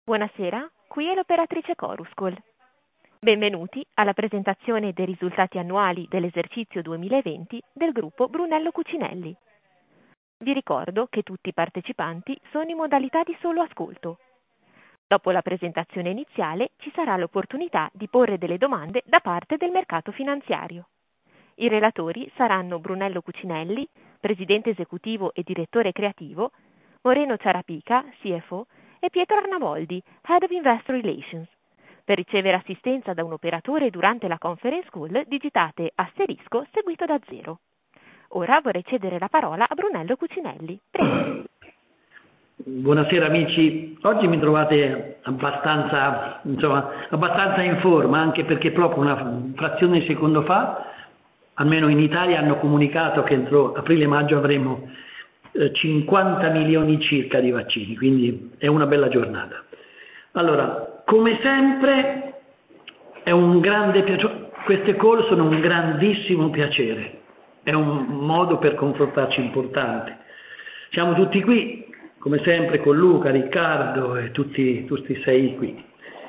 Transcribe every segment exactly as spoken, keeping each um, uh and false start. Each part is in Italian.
Buonasera, qui è l'operatrice Coruscol. Benvenuti alla presentazione dei risultati annuali dell'esercizio duemilaventi del gruppo Brunello Cucinelli. Vi ricordo che tutti i partecipanti sono in modalità di solo ascolto. Dopo la presentazione iniziale ci sarà l'opportunità di porre delle domande da parte del mercato finanziario. I relatori saranno Brunello Cucinelli, presidente esecutivo e direttore creativo, Moreno Ciarapica, C F O, e Pietro Arnaboldi, Head of Investor Relations. Per ricevere assistenza da un operatore durante la conference call digitate asterisco seguito da zero. Ora vorrei cedere la parola a Brunello Cucinelli. Prego. Buonasera amici, oggi mi trovate abbastanza, insomma, abbastanza in forma, anche perché proprio una frazione di secondo fa, almeno in Italia, hanno comunicato che entro aprile-maggio avremo cinquanta milioni circa di vaccini, quindi è una bella giornata. Allora, come sempre è un grande piacere, queste call sono un grandissimo piacere, è un modo per confrontarci importante. Siamo tutti qui, come sempre, con Luca, Riccardo e tutti, tutti sei qui.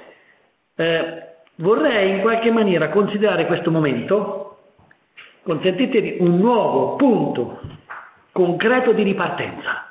Eh, vorrei in qualche maniera considerare questo momento, consentitemi, un nuovo punto concreto di ripartenza,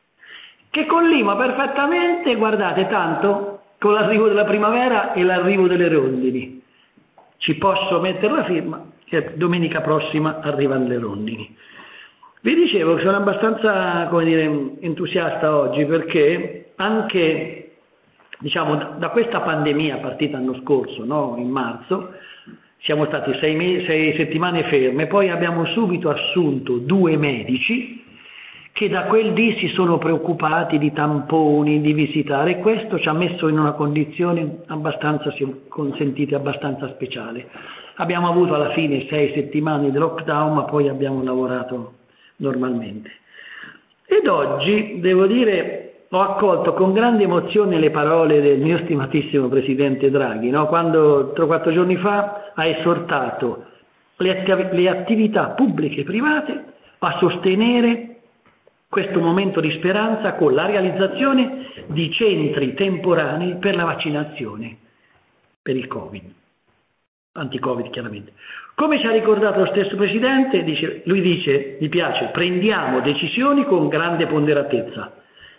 che collima perfettamente, guardate, tanto con l'arrivo della primavera e l'arrivo delle rondini. Ci posso mettere la firma che domenica prossima arrivano le rondini. Vi dicevo che sono abbastanza, come dire, entusiasta oggi perché anche, diciamo, da questa pandemia partita l'anno scorso, no? In marzo, siamo stati sei, mesi, sei settimane ferme, poi abbiamo subito assunto due medici che da quel dì si sono preoccupati di tamponi, di visitare, e questo ci ha messo in una condizione abbastanza, consentite, abbastanza speciale. Abbiamo avuto alla fine sei settimane di lockdown, ma poi abbiamo lavorato normalmente. Ed oggi, devo dire, ho accolto con grande emozione le parole del mio stimatissimo Presidente Draghi, no? Quando tre o quattro giorni fa ha esortato le, attiv- le attività pubbliche e private a sostenere questo momento di speranza con la realizzazione di centri temporanei per la vaccinazione per il Covid, anti-Covid chiaramente. Come ci ha ricordato lo stesso Presidente, dice, lui dice, mi piace, prendiamo decisioni con grande ponderatezza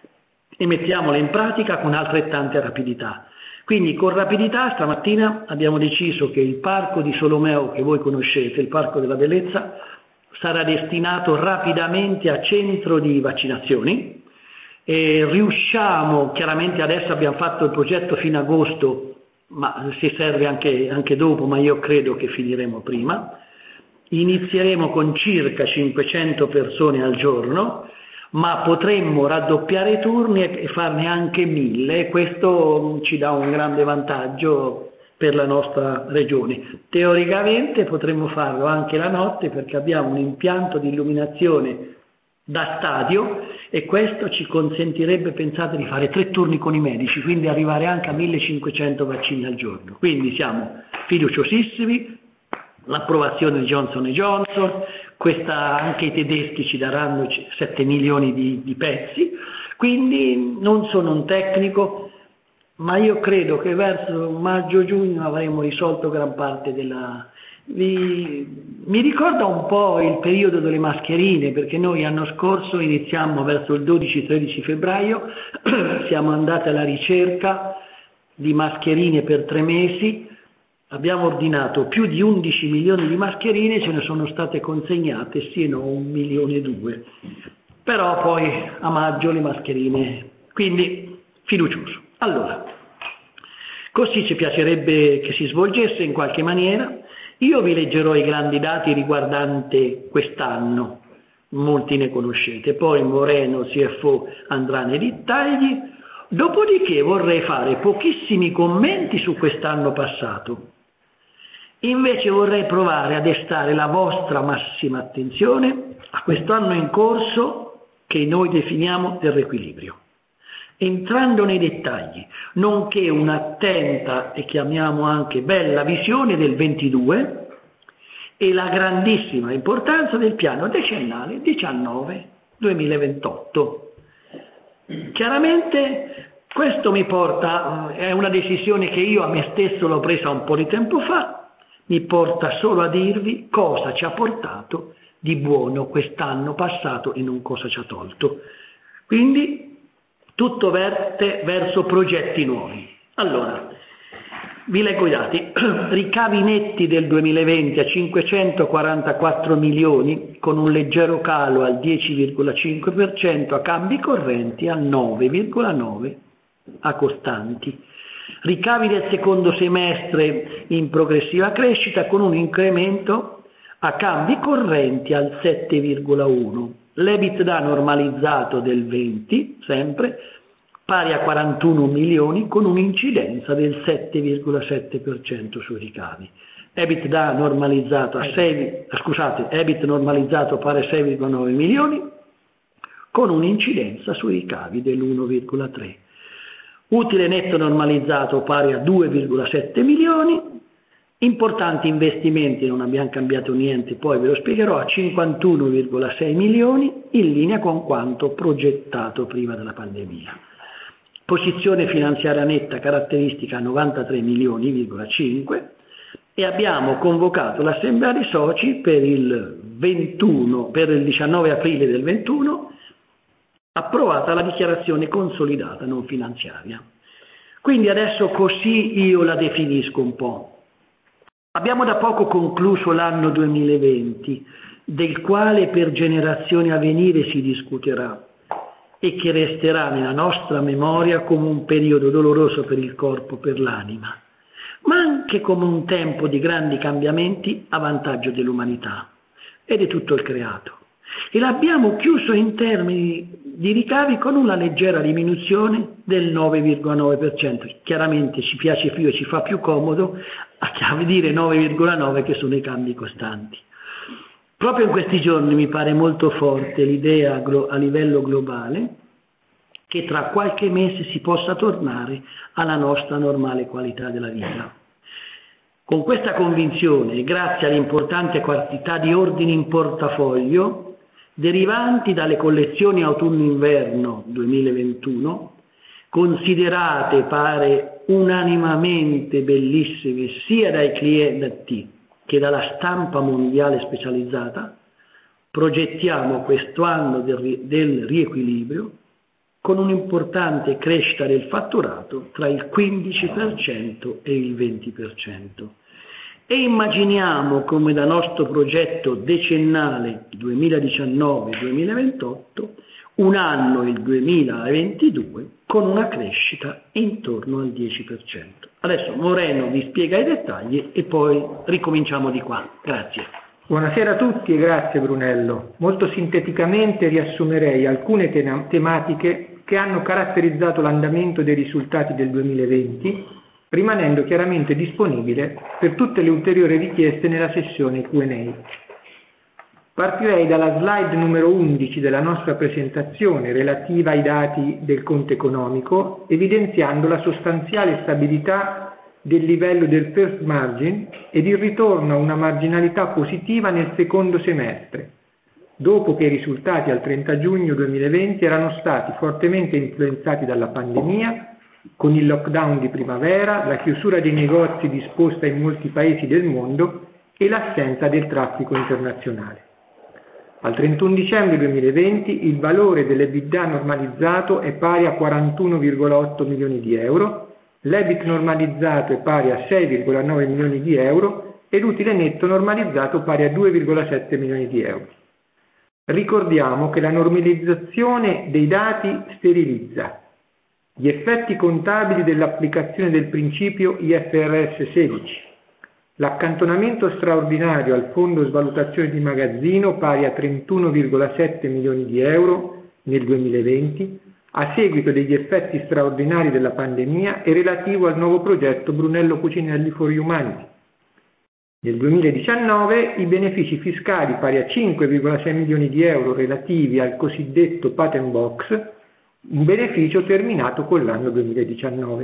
e mettiamole in pratica con altrettanta rapidità. Quindi con rapidità stamattina abbiamo deciso che il parco di Solomeo, che voi conoscete, il parco della bellezza, sarà destinato rapidamente a centro di vaccinazioni e riusciamo, chiaramente adesso abbiamo fatto il progetto fino a agosto, ma si serve anche, anche dopo, ma io credo che finiremo prima. Inizieremo con circa cinquecento persone al giorno, ma potremmo raddoppiare i turni e farne anche mille, questo ci dà un grande vantaggio per la nostra regione. Teoricamente potremmo farlo anche la notte perché abbiamo un impianto di illuminazione da stadio e questo ci consentirebbe, pensate, di fare tre turni con i medici, quindi arrivare anche a millecinquecento vaccini al giorno. Quindi siamo fiduciosissimi, l'approvazione di Johnson and Johnson, questa, anche i tedeschi ci daranno sette milioni di, di pezzi, quindi non sono un tecnico, ma io credo che verso maggio-giugno avremo risolto gran parte della... Vi... Mi ricorda un po' il periodo delle mascherine, perché noi l'anno scorso iniziamo verso il dodici tredici febbraio, siamo andati alla ricerca di mascherine per tre mesi, abbiamo ordinato più di undici milioni di mascherine, ce ne sono state consegnate sì no un milione e due, però poi a maggio le mascherine, quindi fiducioso. Allora, così ci piacerebbe che si svolgesse in qualche maniera. Io vi leggerò i grandi dati riguardanti quest'anno, molti ne conoscete, poi Moreno, C F O, andrà nei dettagli, dopodiché vorrei fare pochissimi commenti su quest'anno passato. Invece vorrei provare a destare la vostra massima attenzione a quest'anno in corso che noi definiamo del riequilibrio, entrando nei dettagli, nonché un'attenta e chiamiamo anche bella visione del ventidue e la grandissima importanza del piano decennale diciannove duemilaventotto. Chiaramente Questo mi porta, è una decisione che io a me stesso l'ho presa un po' di tempo fa, mi porta solo a dirvi cosa ci ha portato di buono quest'anno passato e non cosa ci ha tolto. Quindi tutto verte verso progetti nuovi. Allora, vi leggo i dati. Ricavi netti del duemilaventi a cinquecentoquarantaquattro milioni, con un leggero calo al dieci virgola cinque per cento, a cambi correnti al nove virgola nove per cento a costanti. Ricavi del secondo semestre in progressiva crescita, con un incremento a cambi correnti al sette virgola uno per cento. L'EBITDA normalizzato del venti, sempre, pari a quarantuno milioni, con un'incidenza del sette virgola sette per cento sui ricavi. EBITDA normalizzato a sei, scusate, EBIT normalizzato pari a sei virgola nove milioni, con un'incidenza sui ricavi dell'uno virgola tre per cento. Utile netto normalizzato pari a due virgola sette milioni. Importanti investimenti, non abbiamo cambiato niente, poi ve lo spiegherò, a cinquantuno virgola sei milioni, in linea con quanto progettato prima della pandemia. Posizione finanziaria netta caratteristica a novantatré milioni virgola cinque, e abbiamo convocato l'assemblea di soci per il ventuno, per il diciannove aprile del ventuno, approvata la dichiarazione consolidata non finanziaria. Quindi adesso così io la definisco un po'. Abbiamo da poco concluso l'anno duemilaventi, del quale per generazioni a venire si discuterà e che resterà nella nostra memoria come un periodo doloroso per il corpo, per l'anima, ma anche come un tempo di grandi cambiamenti a vantaggio dell'umanità e di tutto il creato. E l'abbiamo chiuso in termini di ricavi con una leggera diminuzione del nove virgola nove per cento. Chiaramente ci piace più e ci fa più comodo a dire nove virgola nove, che sono i cambi costanti. Proprio in questi giorni mi pare molto forte l'idea a livello globale che tra qualche mese si possa tornare alla nostra normale qualità della vita. Con questa convinzione e grazie all'importante quantità di ordini in portafoglio derivanti dalle collezioni autunno-inverno duemilaventuno, considerate pare unanimamente bellissime sia dai clienti che dalla stampa mondiale specializzata, progettiamo questo anno del, del riequilibrio con un'importante crescita del fatturato tra il quindici per cento e il venti per cento. E immaginiamo come da nostro progetto decennale duemiladiciannove duemilaventotto un anno, il duemilaventidue, con una crescita intorno al dieci per cento. Adesso Moreno vi spiega i dettagli e poi ricominciamo di qua. Grazie. Buonasera a tutti e grazie Brunello. Molto sinteticamente riassumerei alcune te- tematiche che hanno caratterizzato l'andamento dei risultati del duemilaventi, rimanendo chiaramente disponibile per tutte le ulteriori richieste nella sessione Q and A. Partirei dalla slide numero undici della nostra presentazione relativa ai dati del conto economico, evidenziando la sostanziale stabilità del livello del first margin ed il ritorno a una marginalità positiva nel secondo semestre, dopo che i risultati al trenta giugno duemilaventi erano stati fortemente influenzati dalla pandemia, con il lockdown di primavera, la chiusura dei negozi disposta in molti paesi del mondo e l'assenza del traffico internazionale. Al trentuno dicembre duemilaventi il valore dell'EBITDA normalizzato è pari a quarantuno virgola otto milioni di euro, l'EBIT normalizzato è pari a sei virgola nove milioni di euro e l'utile netto normalizzato pari a due virgola sette milioni di euro. Ricordiamo che la normalizzazione dei dati sterilizza gli effetti contabili dell'applicazione del principio I F R S sedici, l'accantonamento straordinario al fondo svalutazione di magazzino pari a trentuno virgola sette milioni di euro nel duemilaventi, a seguito degli effetti straordinari della pandemia e relativo al nuovo progetto Brunello Cucinelli for Humanity. Nel duemiladiciannove i benefici fiscali pari a cinque virgola sei milioni di euro relativi al cosiddetto Patent Box, un beneficio terminato con l'anno duemiladiciannove.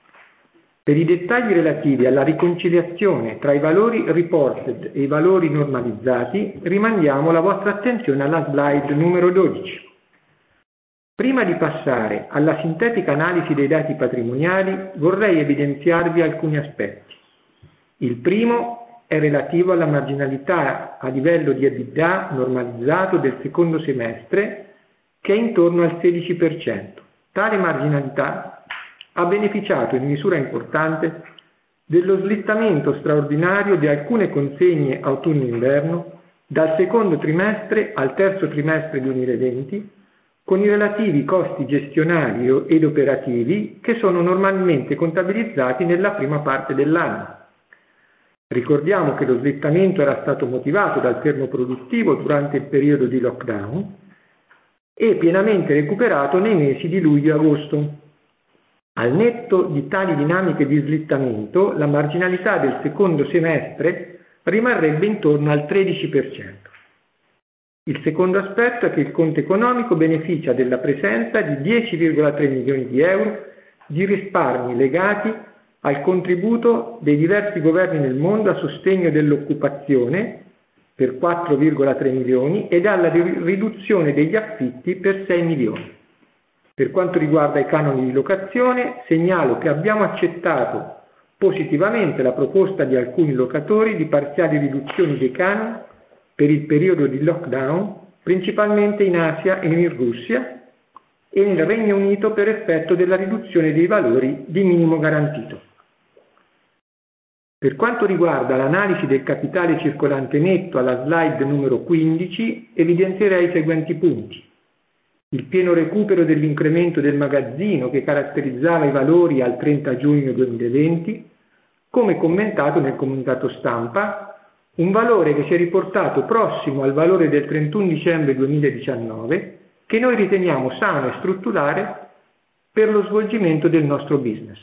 Per i dettagli relativi alla riconciliazione tra i valori reported e i valori normalizzati, rimandiamo la vostra attenzione alla slide numero dodici. Prima di passare alla sintetica analisi dei dati patrimoniali, vorrei evidenziarvi alcuni aspetti. Il primo è relativo alla marginalità a livello di EBITDA normalizzato del secondo semestre, che è intorno al sedici per cento. Tale marginalità ha beneficiato in misura importante dello slittamento straordinario di alcune consegne autunno-inverno dal secondo trimestre al terzo trimestre duemilaventi, con i relativi costi gestionali ed operativi che sono normalmente contabilizzati nella prima parte dell'anno. Ricordiamo che lo slittamento era stato motivato dal fermo produttivo durante il periodo di lockdown e pienamente recuperato nei mesi di luglio e agosto. Al netto di tali dinamiche di slittamento, la marginalità del secondo semestre rimarrebbe intorno al tredici per cento. Il secondo aspetto è che il conto economico beneficia della presenza di dieci virgola tre milioni di euro di risparmi legati al contributo dei diversi governi nel mondo a sostegno dell'occupazione per quattro virgola tre milioni ed alla riduzione degli affitti per sei milioni. Per quanto riguarda i canoni di locazione, segnalo che abbiamo accettato positivamente la proposta di alcuni locatori di parziali riduzioni dei canoni per il periodo di lockdown, principalmente in Asia e in Russia e nel Regno Unito per effetto della riduzione dei valori di minimo garantito. Per quanto riguarda l'analisi del capitale circolante netto alla slide numero quindici, evidenzierei i seguenti punti. Il pieno recupero dell'incremento del magazzino che caratterizzava i valori al trenta giugno duemilaventi, come commentato nel comunicato stampa, un valore che si è riportato prossimo al valore del trentuno dicembre duemiladiciannove, che noi riteniamo sano e strutturale per lo svolgimento del nostro business.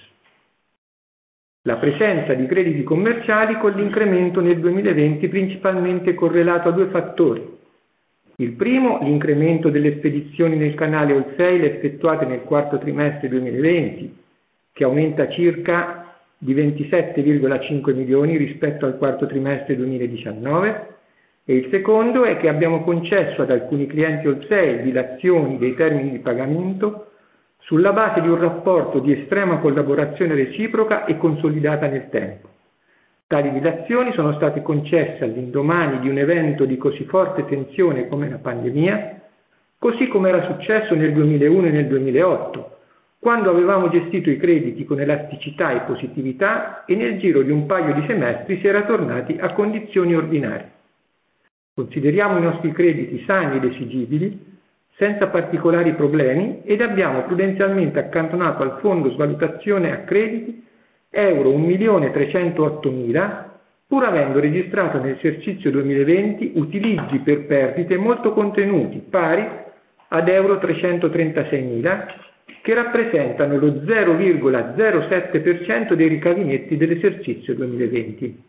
La presenza di crediti commerciali con l'incremento nel duemilaventi principalmente correlato a due fattori. Il primo, l'incremento delle spedizioni nel canale wholesale effettuate nel quarto trimestre duemilaventi, che aumenta circa di ventisette virgola cinque milioni rispetto al quarto trimestre duemiladiciannove, e il secondo è che abbiamo concesso ad alcuni clienti wholesale dilazioni dei termini di pagamento sulla base di un rapporto di estrema collaborazione reciproca e consolidata nel tempo. Tali dilazioni sono state concesse all'indomani di un evento di così forte tensione come la pandemia, così come era successo nel duemilauno e nel duemilaotto, quando avevamo gestito i crediti con elasticità e positività e nel giro di un paio di semestri si era tornati a condizioni ordinarie. Consideriamo i nostri crediti sani ed esigibili, senza particolari problemi, ed abbiamo prudenzialmente accantonato al fondo svalutazione a crediti euro un milione trecentoottomila, pur avendo registrato nell'esercizio duemilaventi utilizzi per perdite molto contenuti, pari ad euro trecentotrentasei che rappresentano lo zero virgola zero sette per cento dei ricavi netti dell'esercizio duemilaventi.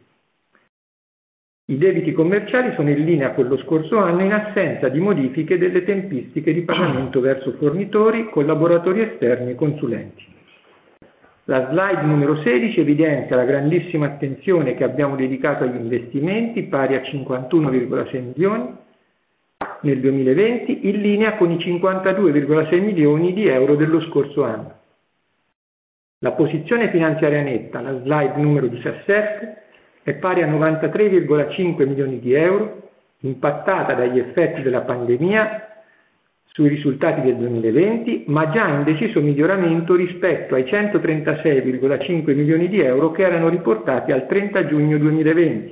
I debiti commerciali sono in linea con lo scorso anno in assenza di modifiche delle tempistiche di pagamento verso fornitori, collaboratori esterni e consulenti. La slide numero sedici evidenzia la grandissima attenzione che abbiamo dedicato agli investimenti, pari a cinquantuno virgola sei milioni nel duemilaventi, in linea con i cinquantadue virgola sei milioni di euro dello scorso anno. La posizione finanziaria netta, la slide numero diciassette, è pari a novantatré virgola cinque milioni di euro, impattata dagli effetti della pandemia sui risultati del duemilaventi, ma già in deciso miglioramento rispetto ai centotrentasei virgola cinque milioni di euro che erano riportati al trenta giugno duemilaventi.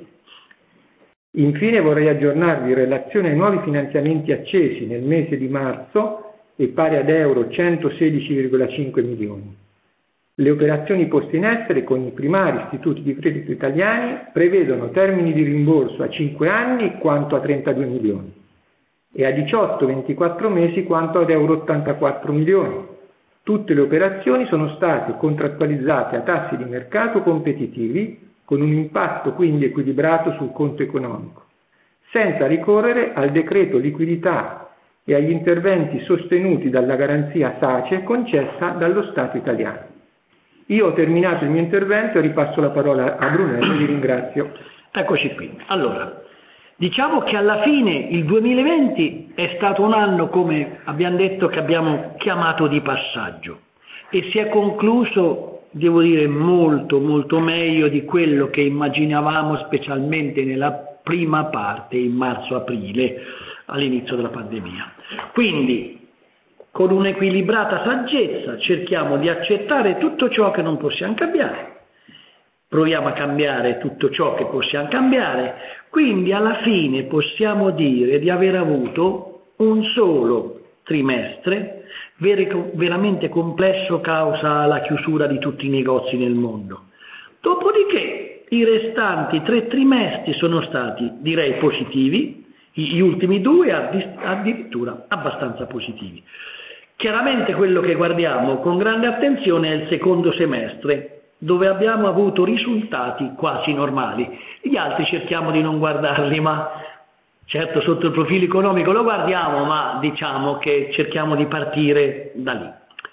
Infine vorrei aggiornarvi in relazione ai nuovi finanziamenti accesi nel mese di marzo e pari ad euro centosedici virgola cinque milioni. Le operazioni poste in essere con i primari istituti di credito italiani prevedono termini di rimborso a cinque anni quanto a trentadue milioni e a diciotto ventiquattro mesi quanto ad euro ottantaquattro milioni. Tutte le operazioni sono state contrattualizzate a tassi di mercato competitivi, con un impatto quindi equilibrato sul conto economico, senza ricorrere al decreto liquidità e agli interventi sostenuti dalla garanzia SACE concessa dallo Stato italiano. Io ho terminato il mio intervento e ripasso la parola a Brunello e vi ringrazio. Eccoci qui. Allora, Diciamo che alla fine il duemilaventi è stato un anno, come abbiamo detto, che abbiamo chiamato di passaggio e si è concluso, devo dire, molto molto meglio di quello che immaginavamo, specialmente nella prima parte, in marzo-aprile, all'inizio della pandemia. Quindi, con un'equilibrata saggezza, cerchiamo di accettare tutto ciò che non possiamo cambiare, proviamo a cambiare tutto ciò che possiamo cambiare, quindi alla fine possiamo dire di aver avuto un solo trimestre veramente complesso causa la chiusura di tutti i negozi nel mondo. Dopodiché i restanti tre trimestri sono stati, direi, positivi, gli ultimi due addirittura abbastanza positivi. Chiaramente quello che guardiamo con grande attenzione è il secondo semestre, dove abbiamo avuto risultati quasi normali. Gli altri cerchiamo di non guardarli, ma certo sotto il profilo economico lo guardiamo, ma diciamo che cerchiamo di partire da lì.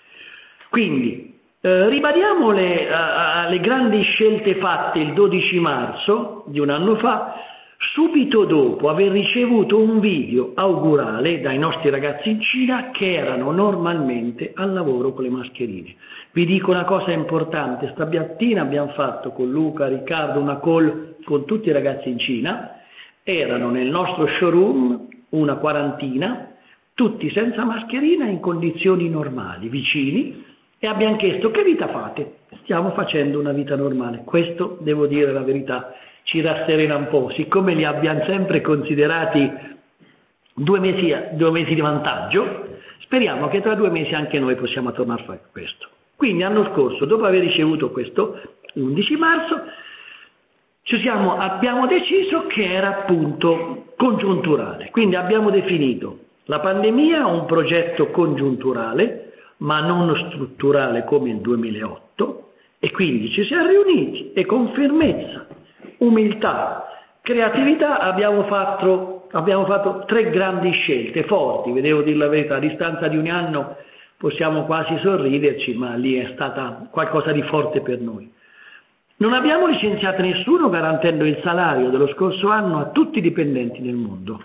Quindi eh, ribadiamo le, uh, le grandi scelte fatte il dodici marzo di un anno fa, subito dopo aver ricevuto un video augurale dai nostri ragazzi in Cina che erano normalmente al lavoro con le mascherine. Vi dico una cosa importante: stamattina abbiamo fatto con Luca, Riccardo una call con tutti i ragazzi in Cina, erano nel nostro showroom una quarantina, tutti senza mascherina in condizioni normali, vicini, e abbiamo chiesto: che vita fate? Stiamo facendo una vita normale. Questo, devo dire la verità, ci rasserena un po', siccome li abbiamo sempre considerati due mesi, due mesi di vantaggio, speriamo che tra due mesi anche noi possiamo tornare a fare questo. Quindi l'anno scorso, dopo aver ricevuto questo, l'undici marzo, ci siamo, abbiamo deciso che era appunto congiunturale, quindi abbiamo definito la pandemia un progetto congiunturale, ma non strutturale come il duemilaotto, e quindi ci siamo riuniti e con fermezza, umiltà, creatività abbiamo fatto, abbiamo fatto tre grandi scelte forti, vi devo dire la verità, a distanza di un anno possiamo quasi sorriderci, ma lì è stata qualcosa di forte per noi. Non abbiamo licenziato nessuno, garantendo il salario dello scorso anno a tutti i dipendenti del mondo.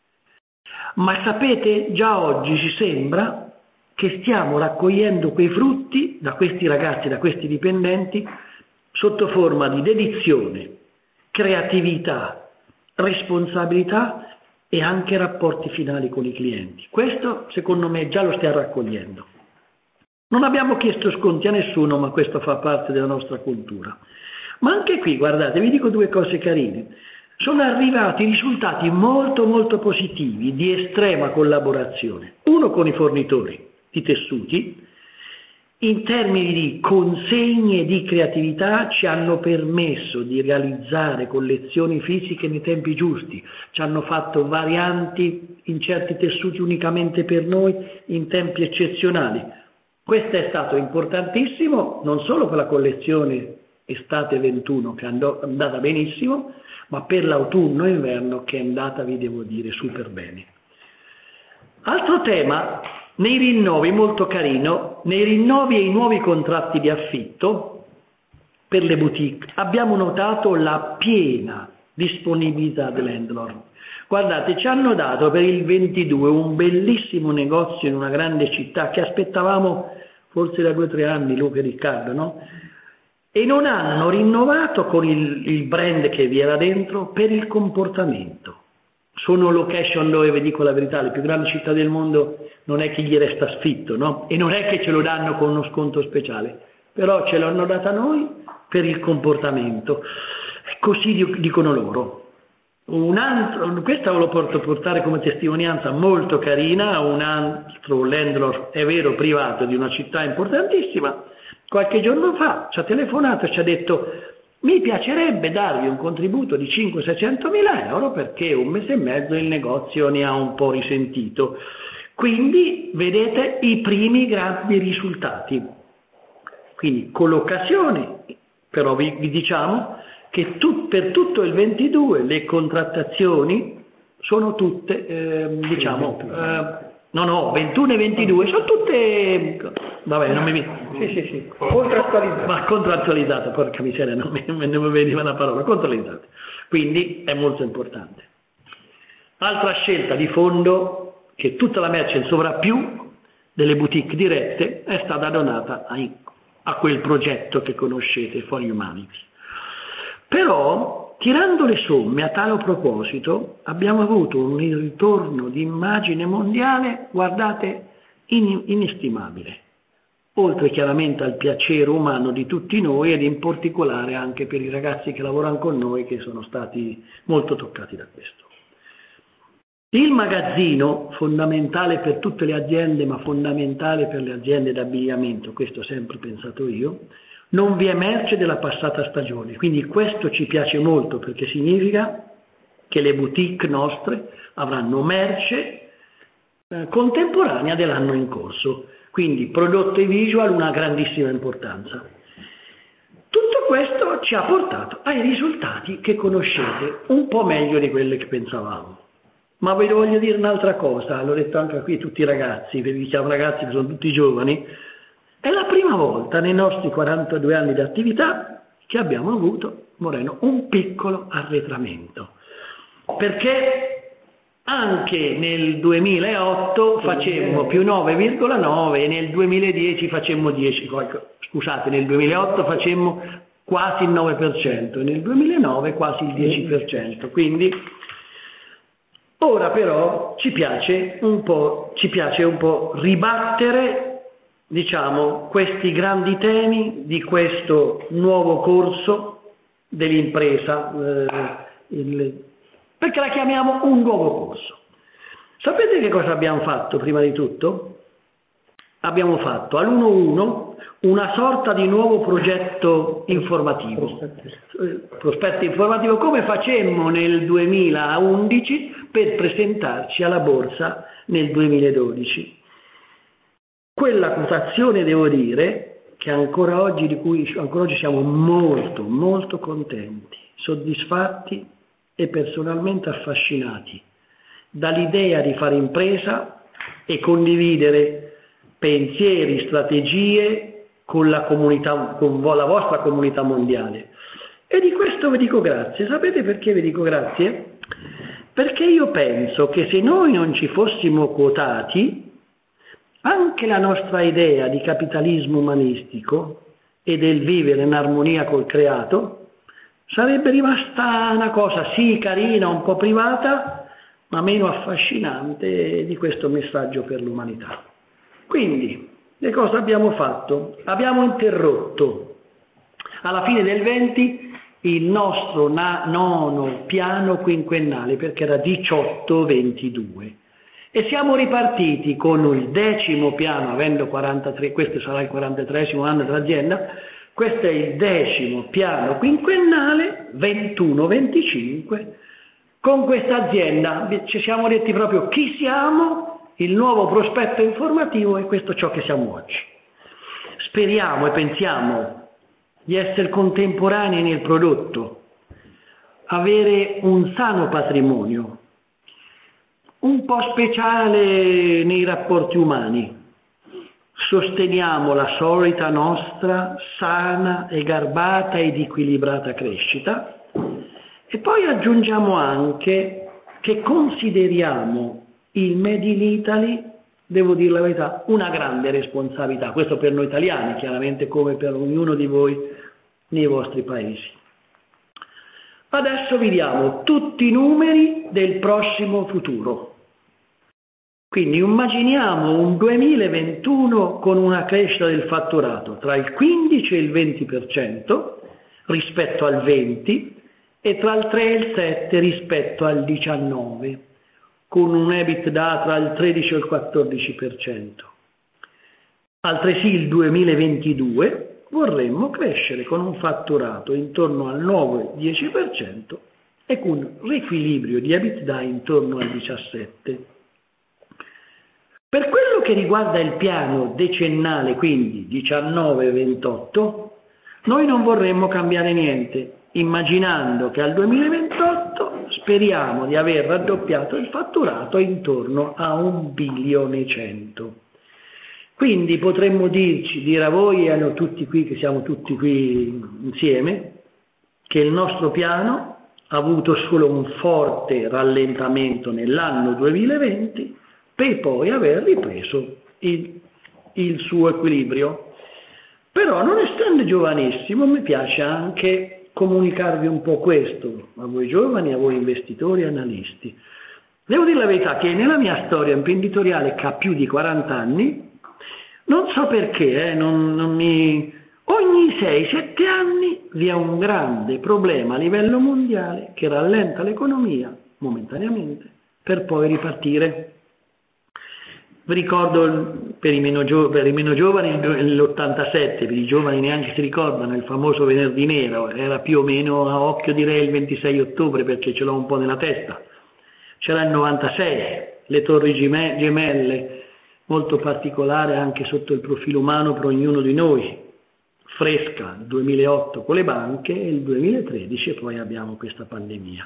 Ma sapete, già oggi ci sembra che stiamo raccogliendo quei frutti da questi ragazzi, da questi dipendenti, sotto forma di dedizione, creatività, responsabilità e anche rapporti finali con i clienti. Questo, secondo me, già lo stiamo raccogliendo. Non abbiamo chiesto sconti a nessuno, ma questo fa parte della nostra cultura. Ma anche qui, guardate, vi dico due cose carine. Sono arrivati risultati molto molto positivi, di estrema collaborazione. Uno con i fornitori di tessuti, in termini di consegne e di creatività, ci hanno permesso di realizzare collezioni fisiche nei tempi giusti, ci hanno fatto varianti in certi tessuti unicamente per noi in tempi eccezionali. Questo è stato importantissimo, non solo per la collezione estate ventuno che è andata benissimo, ma per l'autunno e inverno che è andata, vi devo dire, super bene. Altro tema, nei rinnovi, molto carino, nei rinnovi e i nuovi contratti di affitto per le boutique abbiamo notato la piena disponibilità del landlord. Guardate, ci hanno dato per il ventidue un bellissimo negozio in una grande città che aspettavamo forse da due o tre anni, Luca e Riccardo, no? E non hanno rinnovato con il, il brand che vi era dentro per il comportamento. Sono location dove, vi dico la verità, le più grandi città del mondo non è che gli resta sfitto, no? E non è che ce lo danno con uno sconto speciale, però ce l'hanno data noi per il comportamento. Così dicono loro. Un altro, questa ve lo porto portare come testimonianza molto carina, un altro landlord, è vero, privato di una città importantissima, qualche giorno fa ci ha telefonato e ci ha detto: mi piacerebbe darvi un contributo di cinquecento mila euro perché un mese e mezzo il negozio ne ha un po' risentito. Quindi vedete i primi grandi risultati. Quindi collocazione, però vi, vi diciamo che tu, per tutto il ventidue le contrattazioni sono tutte, eh, diciamo, eh, no no, ventuno e ventidue sono tutte, vabbè, non mi sì sì sì, contrattualizzate, ma contrattualizzate, porca miseria, non mi, non mi veniva la parola, contrattualizzate, quindi è molto importante. Altra scelta di fondo, che tutta la merce in sovrappiù delle boutique dirette è stata donata a, a quel progetto che conoscete, For Humanity. Però, tirando le somme a tale proposito, abbiamo avuto un ritorno di immagine mondiale, guardate, in, inestimabile, oltre chiaramente al piacere umano di tutti noi ed in particolare anche per i ragazzi che lavorano con noi, che sono stati molto toccati da questo. Il magazzino, fondamentale per tutte le aziende, ma fondamentale per le aziende d'abbigliamento, questo ho sempre pensato io, non vi è merce della passata stagione, quindi questo ci piace molto perché significa che le boutique nostre avranno merce eh, contemporanea dell'anno in corso, quindi prodotto e visual una grandissima importanza. Tutto questo ci ha portato ai risultati che conoscete un po' meglio di quelli che pensavamo. Ma vi voglio dire un'altra cosa, l'ho detto anche qui a tutti i ragazzi, vi chiamo ragazzi che sono tutti giovani, è la prima volta nei nostri quarantadue anni di attività che abbiamo avuto, Moreno, un piccolo arretramento. Perché anche nel duemilaotto facemmo più nove virgola nove e nel duemiladieci facemmo dieci, scusate, nel duemilaotto facemmo quasi il nove per cento e nel duemilanove quasi il dieci per cento, quindi ora però ci piace un po', ci piace un po' ribattere, diciamo, questi grandi temi di questo nuovo corso dell'impresa, eh, il, perché la chiamiamo un nuovo corso. Sapete che cosa abbiamo fatto prima di tutto? Abbiamo fatto all'uno uno una sorta di nuovo progetto informativo, prospetto informativo come facemmo nel duemilaundici per presentarci alla borsa nel duemiladodici. Quella quotazione, devo dire, che ancora oggi, di cui ancora oggi siamo molto, molto contenti, soddisfatti e personalmente affascinati dall'idea di fare impresa e condividere pensieri, strategie con la comunità, con la vostra comunità mondiale. E di questo vi dico grazie. Sapete perché vi dico grazie? Perché io penso che se noi non ci fossimo quotati, anche la nostra idea di capitalismo umanistico e del vivere in armonia col creato sarebbe rimasta una cosa sì carina, un po' privata, ma meno affascinante di questo messaggio per l'umanità. Quindi, che cosa abbiamo fatto? Abbiamo interrotto alla fine del venti il nostro nono piano quinquennale, perché era diciotto ventidue. E siamo ripartiti con il decimo piano, avendo quarantatré, questo sarà il quarantatreesimo anno dell'azienda, questo è il decimo piano quinquennale, ventuno venticinque, con questa azienda ci siamo detti proprio chi siamo, il nuovo prospetto informativo e questo è ciò che siamo oggi. Speriamo e pensiamo di essere contemporanei nel prodotto, avere un sano patrimonio, un po' speciale nei rapporti umani. Sosteniamo la solita nostra sana e garbata ed equilibrata crescita e poi aggiungiamo anche che consideriamo il Made in Italy, devo dire la verità, una grande responsabilità, questo per noi italiani, chiaramente come per ognuno di voi nei vostri paesi. Adesso vi diamo tutti i numeri del prossimo futuro. Quindi immaginiamo un duemilaventuno con una crescita del fatturato tra il quindici e il venti per cento rispetto al venti e tra il tre e il sette rispetto al diciannove, con un EBITDA tra il tredici e il quattordici per cento. Altresì il duemilaventidue vorremmo crescere con un fatturato intorno al nove dieci per cento e con un riequilibrio di EBITDA intorno al diciassette per cento. Per quello che riguarda il piano decennale, quindi diciannove ventotto, noi non vorremmo cambiare niente, immaginando che al duemilaventotto speriamo di aver raddoppiato il fatturato intorno a un bilione cento. Quindi potremmo dirci, dire a voi e a tutti qui, che siamo tutti qui insieme, che il nostro piano ha avuto solo un forte rallentamento nell'anno duemilaventi per poi aver ripreso il, il suo equilibrio. Però, non essendo giovanissimo, mi piace anche comunicarvi un po' questo, a voi giovani, a voi investitori e analisti. Devo dire la verità che nella mia storia imprenditoriale, che ha più di quaranta anni, non so perché, eh, non, non mi... ogni sei sette anni vi è un grande problema a livello mondiale che rallenta l'economia momentaneamente per poi ripartire. Vi ricordo per i meno, gio- per i meno giovani l'ottantasette, per i giovani neanche si ricordano il famoso venerdì nero, era più o meno a occhio direi il ventisei ottobre perché ce l'ho un po' nella testa. C'era il novantasei, le torri gemelle, molto particolare anche sotto il profilo umano per ognuno di noi, fresca il duemilaotto con le banche e il duemilatredici e poi abbiamo questa pandemia.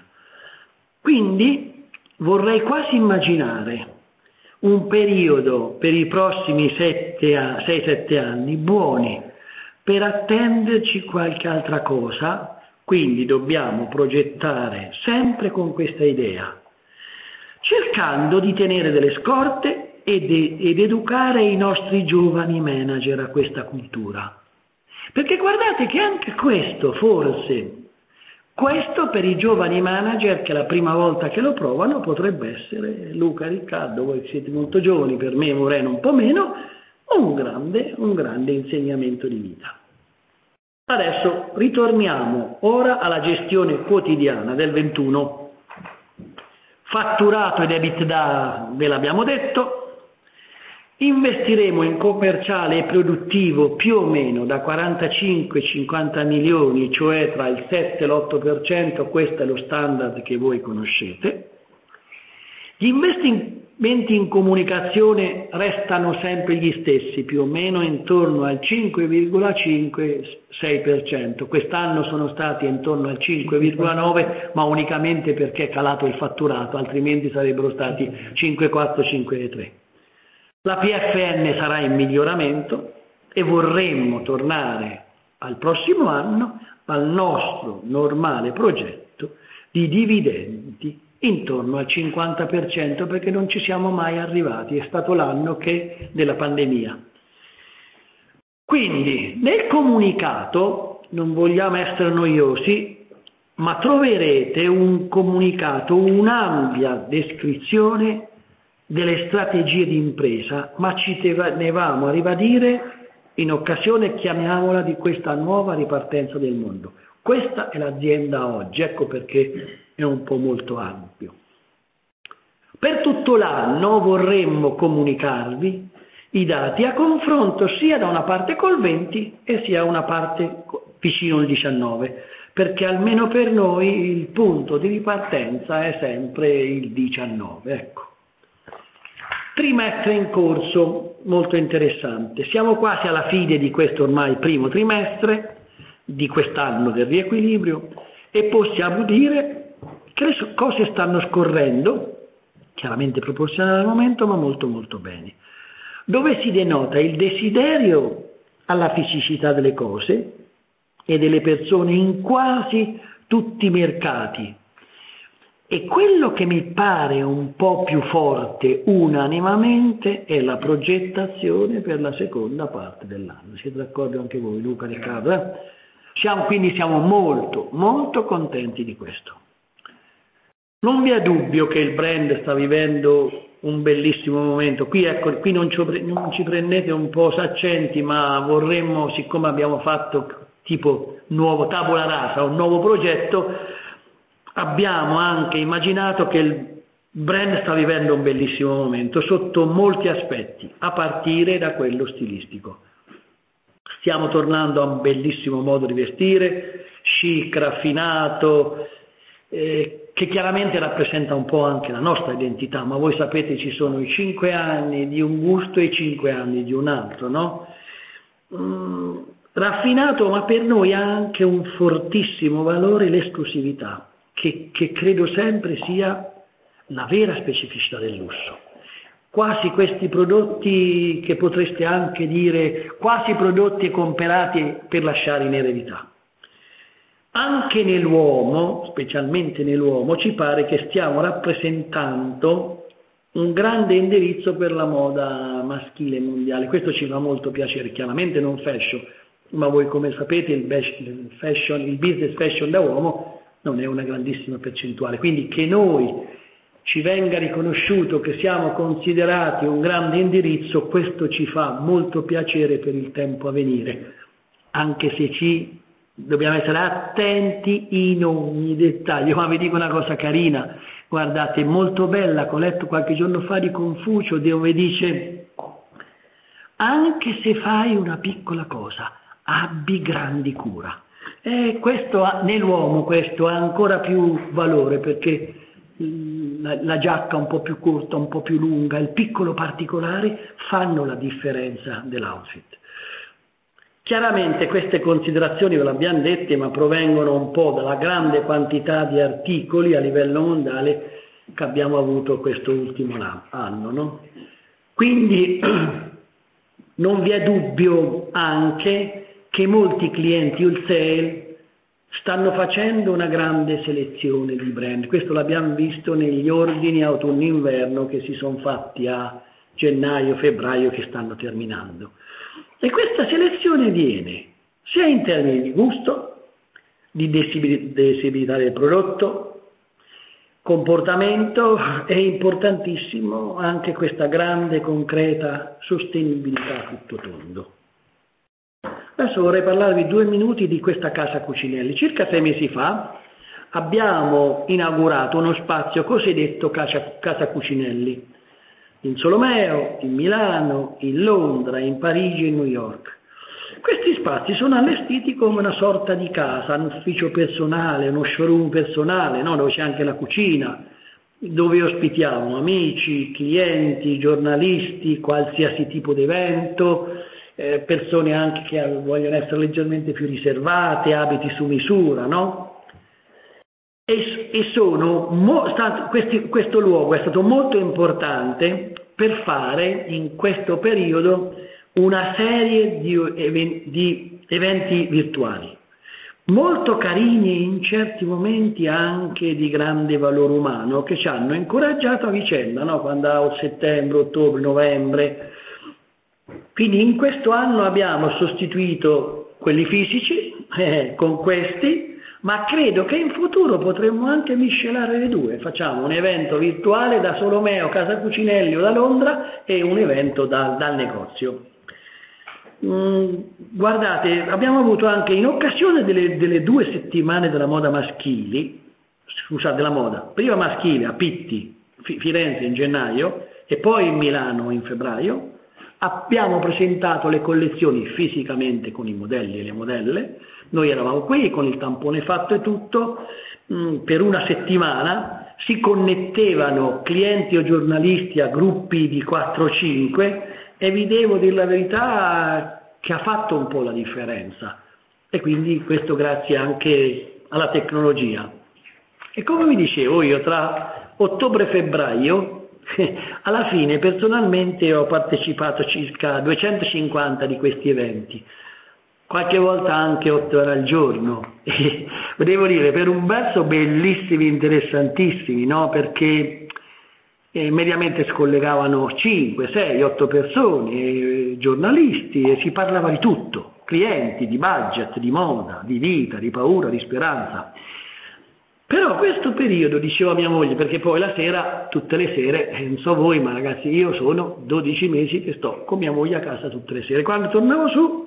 Quindi vorrei quasi immaginare un periodo per i prossimi sei sette anni buoni per attenderci qualche altra cosa, quindi dobbiamo progettare sempre con questa idea, cercando di tenere delle scorte ed, ed educare i nostri giovani manager a questa cultura. Perché guardate che anche questo, forse, questo per i giovani manager che la prima volta che lo provano potrebbe essere, Luca, Riccardo, voi siete molto giovani, per me Moreno un po' meno, un grande, un grande insegnamento di vita. Adesso ritorniamo ora alla gestione quotidiana del ventuno. Fatturato ed EBITDA ve l'abbiamo detto. Investiremo in commerciale e produttivo più o meno da quarantacinque a cinquanta milioni, cioè tra il sette e l'otto per cento, questo è lo standard che voi conoscete. Gli investimenti in comunicazione restano sempre gli stessi, più o meno intorno al cinque virgola cinque sei per cento. Quest'anno sono stati intorno al cinque virgola nove per cento, ma unicamente perché è calato il fatturato, altrimenti sarebbero stati cinque virgola quattro cinque virgola tre. La P F N sarà in miglioramento e vorremmo tornare al prossimo anno al nostro normale progetto di dividendi intorno al cinquanta per cento perché non ci siamo mai arrivati, è stato l'anno che della pandemia. Quindi nel comunicato, non vogliamo essere noiosi, ma troverete un comunicato, un'ampia descrizione delle strategie di impresa, ma ci tenevamo a ribadire in occasione, chiamiamola, di questa nuova ripartenza del mondo. Questa è l'azienda oggi, ecco perché è un po' molto ampio. Per tutto l'anno vorremmo comunicarvi i dati a confronto sia da una parte col venti e sia una parte vicino al diciannove, perché almeno per noi il punto di ripartenza è sempre il diciannove, ecco. Trimestre in corso, molto interessante. Siamo quasi alla fine di questo ormai primo trimestre di quest'anno del riequilibrio e possiamo dire che le cose stanno scorrendo, chiaramente proporzionale al momento, ma molto molto bene. Dove si denota il desiderio alla fisicità delle cose e delle persone in quasi tutti i mercati. E quello che mi pare un po' più forte unanimemente è la progettazione per la seconda parte dell'anno. Siete d'accordo anche voi, Luca, Riccardo? Eh? Siamo, quindi siamo molto, molto contenti di questo. Non vi è dubbio che il brand sta vivendo un bellissimo momento. Qui, ecco, qui non, ci, non ci prendete un po' saccenti, ma vorremmo, siccome abbiamo fatto tipo nuovo tavola rasa, un nuovo progetto, abbiamo anche immaginato che il brand sta vivendo un bellissimo momento sotto molti aspetti, a partire da quello stilistico. Stiamo tornando a un bellissimo modo di vestire, chic, raffinato, eh, che chiaramente rappresenta un po' anche la nostra identità, ma voi sapete ci sono i cinque anni di un gusto e i cinque anni di un altro, no? Mm, raffinato, ma per noi ha anche un fortissimo valore l'esclusività. Che, che credo sempre sia la vera specificità del lusso. Quasi questi prodotti che potreste anche dire, quasi prodotti comprati per lasciare in eredità. anche nell'uomo, specialmente nell'uomo, ci pare che stiamo rappresentando un grande indirizzo per la moda maschile mondiale. Questo ci fa molto piacere, chiaramente non fashion, ma voi come sapete il, fashion, il business fashion da uomo non è una grandissima percentuale, quindi che noi ci venga riconosciuto che siamo considerati un grande indirizzo, questo ci fa molto piacere per il tempo a venire, anche se ci dobbiamo essere attenti in ogni dettaglio. Ma vi dico una cosa carina, guardate, molto bella, che ho letto qualche giorno fa di Confucio, dove dice: anche se fai una piccola cosa, abbi grandi cura. E questo ha, nell'uomo questo ha ancora più valore, perché la, la giacca un po' più corta, un po' più lunga, il piccolo particolare fanno la differenza dell'outfit. Chiaramente queste considerazioni ve le abbiamo dette, ma provengono un po' dalla grande quantità di articoli a livello mondiale che abbiamo avuto questo ultimo anno, no? Quindi non vi è dubbio anche che molti clienti wholesale stanno facendo una grande selezione di brand. Questo l'abbiamo visto negli ordini autunno-inverno che si sono fatti a gennaio, febbraio, che stanno terminando. E questa selezione viene sia in termini di gusto, di desiderabilità del prodotto, comportamento, è importantissimo anche questa grande, concreta sostenibilità a tutto tondo. Adesso vorrei parlarvi due minuti di questa casa Cucinelli. Circa sei mesi fa abbiamo inaugurato uno spazio cosiddetto Casa, casa Cucinelli in Solomeo, in Milano, in Londra, in Parigi e in New York. Questi spazi sono allestiti come una sorta di casa, un ufficio personale, uno showroom personale, no? Dove c'è anche la cucina, dove ospitiamo amici, clienti, giornalisti, qualsiasi tipo di evento, eh, persone anche che vogliono essere leggermente più riservate, abiti su misura, no? E, e sono mo, stato, questi, questo luogo è stato molto importante per fare in questo periodo una serie di, even, di eventi virtuali, molto carini e in certi momenti anche di grande valore umano, che ci hanno incoraggiato a vicenda, no? Quando a settembre, ottobre, novembre. Quindi in questo anno abbiamo sostituito quelli fisici eh, con questi, ma credo che in futuro potremmo anche miscelare le due. Facciamo un evento virtuale da Solomeo, Casa Cucinelli o da Londra e un evento da, dal negozio. Mm, guardate, abbiamo avuto anche in occasione delle, delle due settimane della moda maschili, scusate, della moda, prima maschile a Pitti, Firenze in gennaio e poi in Milano in febbraio, abbiamo presentato le collezioni fisicamente con i modelli e le modelle. Noi eravamo qui con il tampone fatto e tutto, mh, per una settimana si connettevano clienti o giornalisti a gruppi di quattro cinque e vi devo dire la verità che ha fatto un po' la differenza, e quindi questo grazie anche alla tecnologia. E come vi dicevo io, tra ottobre e febbraio alla fine personalmente ho partecipato a circa duecentocinquanta di questi eventi, qualche volta anche otto ore al giorno, e devo dire per un verso bellissimi, interessantissimi, no? Perché eh, mediamente scollegavano cinque, sei, otto persone, eh, giornalisti, e si parlava di tutto, clienti, di budget, di moda, di vita, di paura, di speranza. Però questo periodo, dicevo a mia moglie, perché poi la sera, tutte le sere, eh, non so voi, ma ragazzi, io sono dodici mesi che sto con mia moglie a casa tutte le sere. Quando tornavo su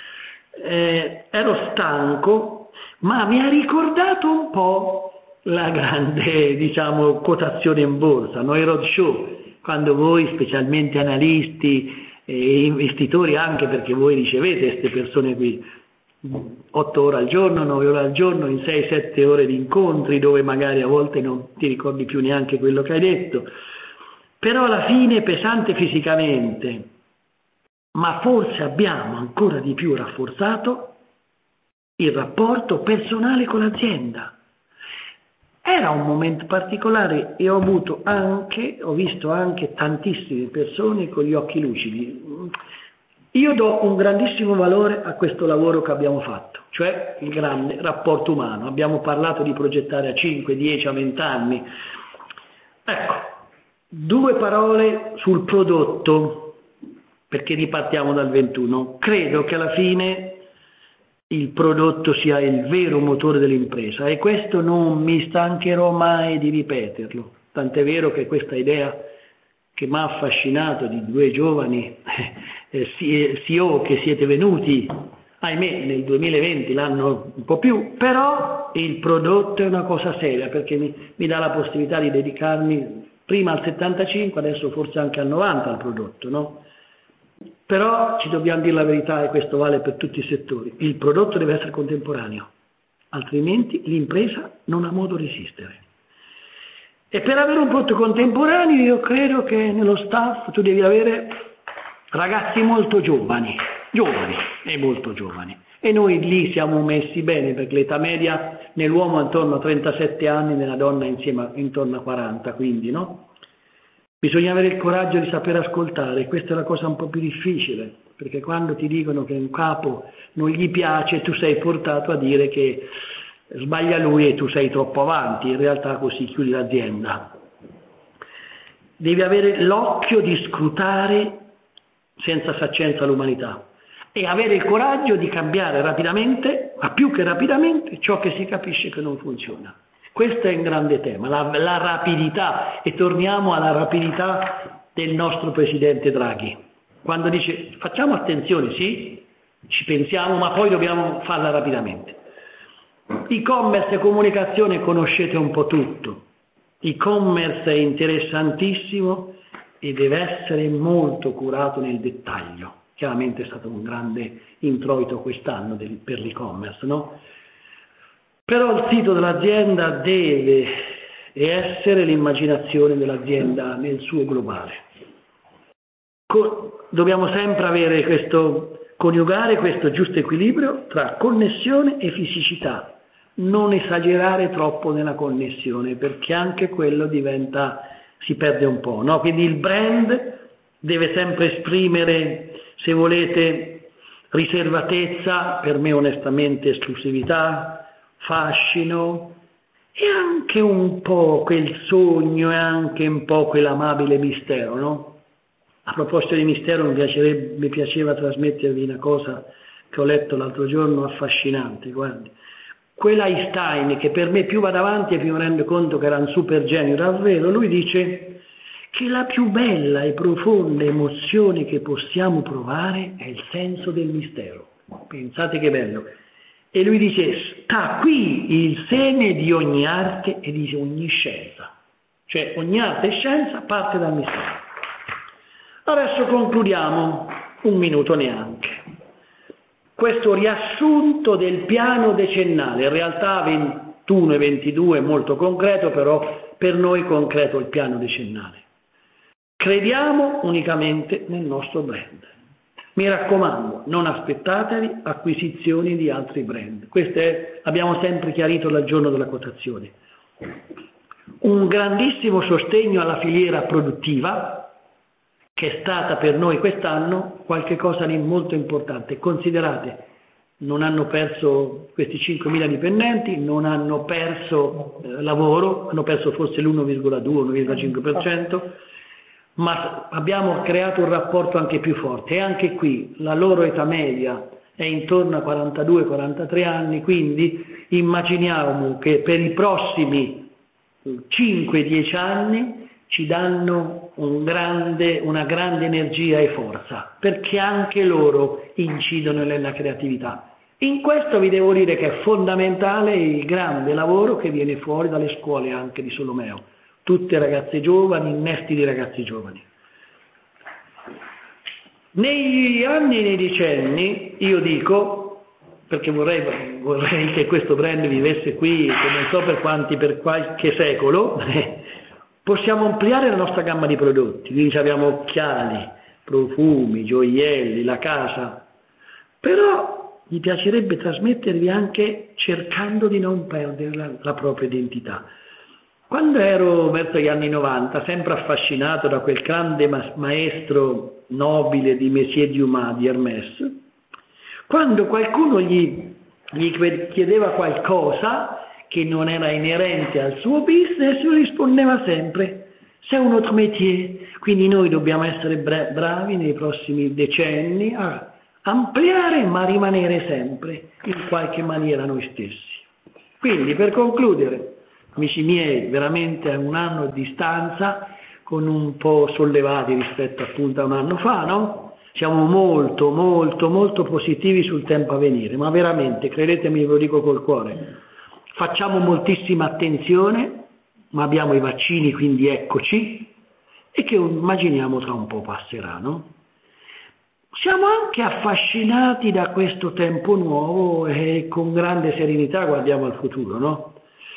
eh, ero stanco, ma mi ha ricordato un po' la grande, diciamo, quotazione in borsa, no? I roadshow, quando voi, specialmente analisti e investitori, anche perché voi ricevete queste persone qui, otto ore al giorno, nove ore al giorno, in sei sette ore di incontri, dove magari a volte non ti ricordi più neanche quello che hai detto, però alla fine pesante fisicamente, ma forse abbiamo ancora di più rafforzato il rapporto personale con l'azienda. Era un momento particolare e ho avuto anche, ho visto anche tantissime persone con gli occhi lucidi. Io do un grandissimo valore a questo lavoro che abbiamo fatto, cioè il grande rapporto umano. Abbiamo parlato di progettare a cinque, dieci, a venti anni. Ecco, due parole sul prodotto, perché ripartiamo dal ventuno. Credo che alla fine il prodotto sia il vero motore dell'impresa e questo non mi stancherò mai di ripeterlo. Tant'è vero che questa idea che mi ha affascinato di due giovani eh, C E O che siete venuti, ahimè, nel duemilaventi, l'anno un po' più, però il prodotto è una cosa seria perché mi, mi dà la possibilità di dedicarmi prima al settantacinque, adesso forse anche al novanta al prodotto, no? Però ci dobbiamo dire la verità e questo vale per tutti i settori, il prodotto deve essere contemporaneo, altrimenti l'impresa non ha modo di resistere. E per avere un prodotto contemporaneo io credo che nello staff tu devi avere ragazzi molto giovani, giovani e molto giovani. E noi lì siamo messi bene perché l'età media nell'uomo è intorno a trentasette anni, nella donna insieme a, intorno a quaranta, quindi no? Bisogna avere il coraggio di saper ascoltare, questa è la cosa un po' più difficile, perché quando ti dicono che un capo non gli piace tu sei portato a dire che sbaglia lui e tu sei troppo avanti, in realtà così chiudi l'azienda. Devi avere l'occhio di scrutare senza saccenza l'umanità e avere il coraggio di cambiare rapidamente, ma più che rapidamente, ciò che si capisce che non funziona. Questo è un grande tema, la, la rapidità, e torniamo alla rapidità del nostro Presidente Draghi. Quando dice facciamo attenzione, sì, ci pensiamo, ma poi dobbiamo farla rapidamente. E-commerce e comunicazione conoscete un po' tutto. E-commerce è interessantissimo e deve essere molto curato nel dettaglio. Chiaramente è stato un grande introito quest'anno del, per l'e-commerce, no? Però il sito dell'azienda deve essere l'immaginazione dell'azienda nel suo globale. Co- dobbiamo sempre avere questo, coniugare questo giusto equilibrio tra connessione e fisicità. Non esagerare troppo nella connessione, perché anche quello diventa, si perde un po', no? Quindi il brand deve sempre esprimere, se volete, riservatezza, per me onestamente esclusività, fascino e anche un po' quel sogno e anche un po' quell'amabile mistero, no? A proposito di mistero mi, piacerebbe, mi piaceva trasmettervi una cosa che ho letto l'altro giorno affascinante, guardi. Quell'Einstein che per me più vado avanti e più mi rendo conto che era un super genio, davvero, lui dice che la più bella e profonda emozione che possiamo provare è il senso del mistero. Pensate che bello. E lui dice, sta qui il seme di ogni arte e di ogni scienza. Cioè ogni arte e scienza parte dal mistero. Adesso concludiamo, un minuto neanche. Questo riassunto del piano decennale, in realtà ventuno e ventidue è molto concreto, però per noi concreto il piano decennale. Crediamo unicamente nel nostro brand. Mi raccomando, non aspettatevi acquisizioni di altri brand. Questo è, abbiamo sempre chiarito dal giorno della quotazione. Un grandissimo sostegno alla filiera produttiva, che è stata per noi quest'anno qualcosa di molto importante. Considerate, non hanno perso questi cinquemila dipendenti, non hanno perso eh, lavoro, hanno perso forse l'uno virgola due uno virgola cinque per cento, ma abbiamo creato un rapporto anche più forte e anche qui la loro età media è intorno a quarantadue quarantatré anni, quindi immaginiamo che per i prossimi cinque dieci anni ci danno un grande, una grande energia e forza, perché anche loro incidono nella creatività. In questo vi devo dire che è fondamentale il grande lavoro che viene fuori dalle scuole anche di Solomeo. Tutte ragazze giovani, innesti di ragazzi giovani. Negli anni e nei decenni, io dico, perché vorrei, vorrei che questo brand vivesse qui, che non so per quanti, per qualche secolo, possiamo ampliare la nostra gamma di prodotti, quindi abbiamo occhiali, profumi, gioielli, la casa, però mi piacerebbe trasmettervi anche cercando di non perdere la, la propria identità. Quando ero verso gli anni novanta, sempre affascinato da quel grande ma- maestro nobile di Messier Dumas di Hermès, quando qualcuno gli, gli chiedeva qualcosa che non era inerente al suo business, lui rispondeva sempre «c'est un autre métier». Quindi noi dobbiamo essere bra- bravi nei prossimi decenni a ampliare ma rimanere sempre in qualche maniera noi stessi. Quindi per concludere, amici miei, veramente a un anno di distanza, con un po' sollevati rispetto appunto a un anno fa, no? Siamo molto, molto, molto positivi sul tempo a venire, ma veramente, credetemi, ve lo dico col cuore, facciamo moltissima attenzione, ma abbiamo i vaccini, quindi eccoci, e che immaginiamo tra un po' passerà, no? Siamo anche affascinati da questo tempo nuovo e con grande serenità guardiamo al futuro, no?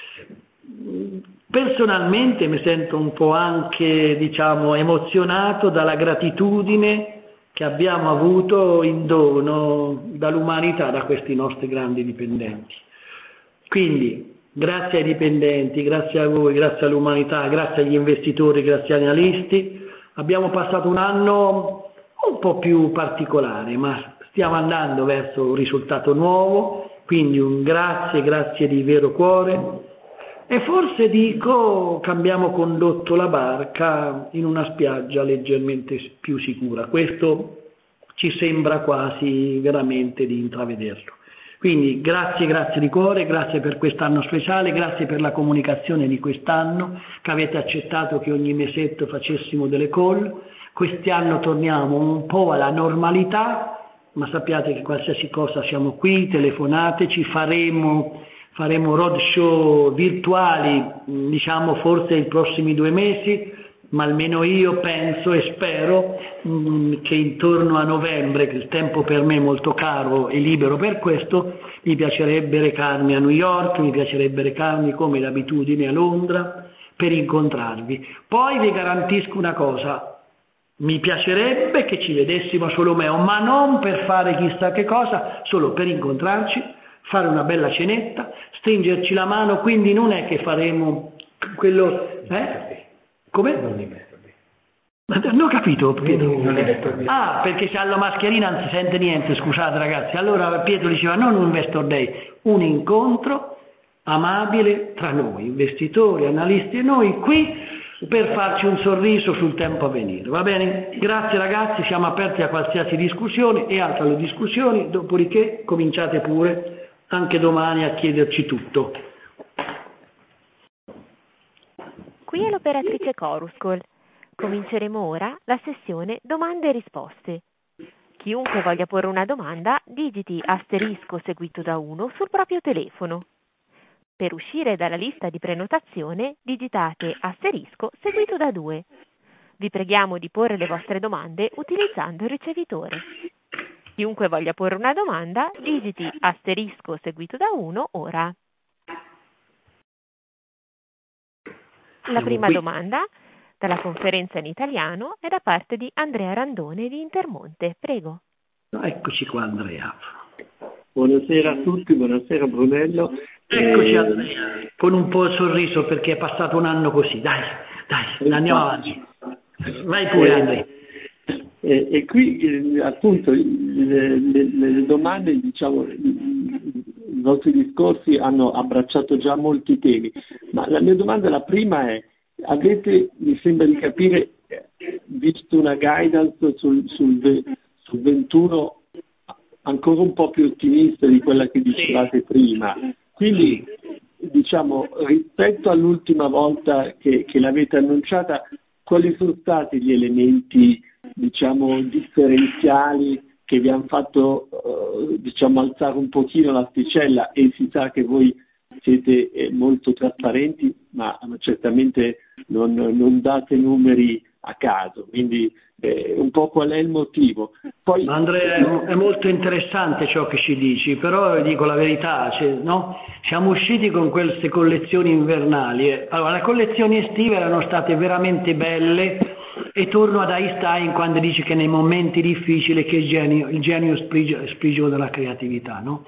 Personalmente mi sento un po' anche, diciamo, emozionato dalla gratitudine che abbiamo avuto in dono dall'umanità, da questi nostri grandi dipendenti. Quindi, grazie ai dipendenti, grazie a voi, grazie all'umanità, grazie agli investitori, grazie agli analisti, abbiamo passato un anno un po' più particolare, ma stiamo andando verso un risultato nuovo, quindi un grazie, grazie di vero cuore. E forse dico, cambiamo condotto la barca in una spiaggia leggermente più sicura. Questo ci sembra quasi veramente di intravederlo. Quindi grazie, grazie di cuore, grazie per quest'anno speciale, grazie per la comunicazione di quest'anno, che avete accettato che ogni mesetto facessimo delle call. Quest'anno torniamo un po' alla normalità, ma sappiate che qualsiasi cosa siamo qui, telefonateci, faremo... Faremo roadshow virtuali, diciamo forse i prossimi due mesi, ma almeno io penso e spero mh, che intorno a novembre, che il tempo per me è molto caro e libero per questo, mi piacerebbe recarmi a New York, mi piacerebbe recarmi come d'abitudine a Londra per incontrarvi. Poi vi garantisco una cosa, mi piacerebbe che ci vedessimo solo me, ma non per fare chissà che cosa, solo per incontrarci, fare una bella cenetta, stringerci la mano, quindi non è che faremo quello... Eh? Come? Non investor day. Non ho capito, Pietro. Non investor day. Ah, perché se ha la mascherina non si sente niente, scusate ragazzi. Allora Pietro diceva non un investor day, un incontro amabile tra noi, investitori, analisti e noi qui per farci un sorriso sul tempo a venire, va bene? Grazie ragazzi, siamo aperti a qualsiasi discussione e altre le discussioni, dopodiché cominciate pure anche domani a chiederci tutto. Qui è l'operatrice Chorus Call. Cominceremo ora la sessione domande e risposte. Chiunque voglia porre una domanda, digiti asterisco seguito da uno sul proprio telefono. Per uscire dalla lista di prenotazione, digitate asterisco seguito da due. Vi preghiamo di porre le vostre domande utilizzando il ricevitore. Chiunque voglia porre una domanda, digiti asterisco seguito da uno ora. La prima domanda, dalla conferenza in italiano, è da parte di Andrea Randone di Intermonte. Prego. Eccoci qua Andrea. Buonasera a tutti, buonasera Brunello. Eccoci Andrea, con un po' il sorriso perché è passato un anno così. Dai, dai, andiamo avanti. Vai pure Andrea. E, e qui eh, appunto le, le, le domande, diciamo, i vostri discorsi hanno abbracciato già molti temi, ma la mia domanda, la prima è, avete, mi sembra di capire, visto una guidance sul, sul, sul ventuno ancora un po' più ottimista di quella che dicevate prima, quindi diciamo rispetto all'ultima volta che, che l'avete annunciata, quali sono stati gli elementi diciamo differenziali che vi hanno fatto eh, diciamo alzare un pochino l'asticella? E si sa che voi siete eh, molto trasparenti, ma certamente non, non date numeri a caso, quindi eh, un po' qual è il motivo? Poi Andrea, è molto interessante ciò che ci dici, però dico la verità, cioè, no? Siamo usciti con queste collezioni invernali, allora le collezioni estive erano state veramente belle. E torno ad Einstein quando dice che nei momenti difficili che il genio, il genio sprigiona la creatività, no?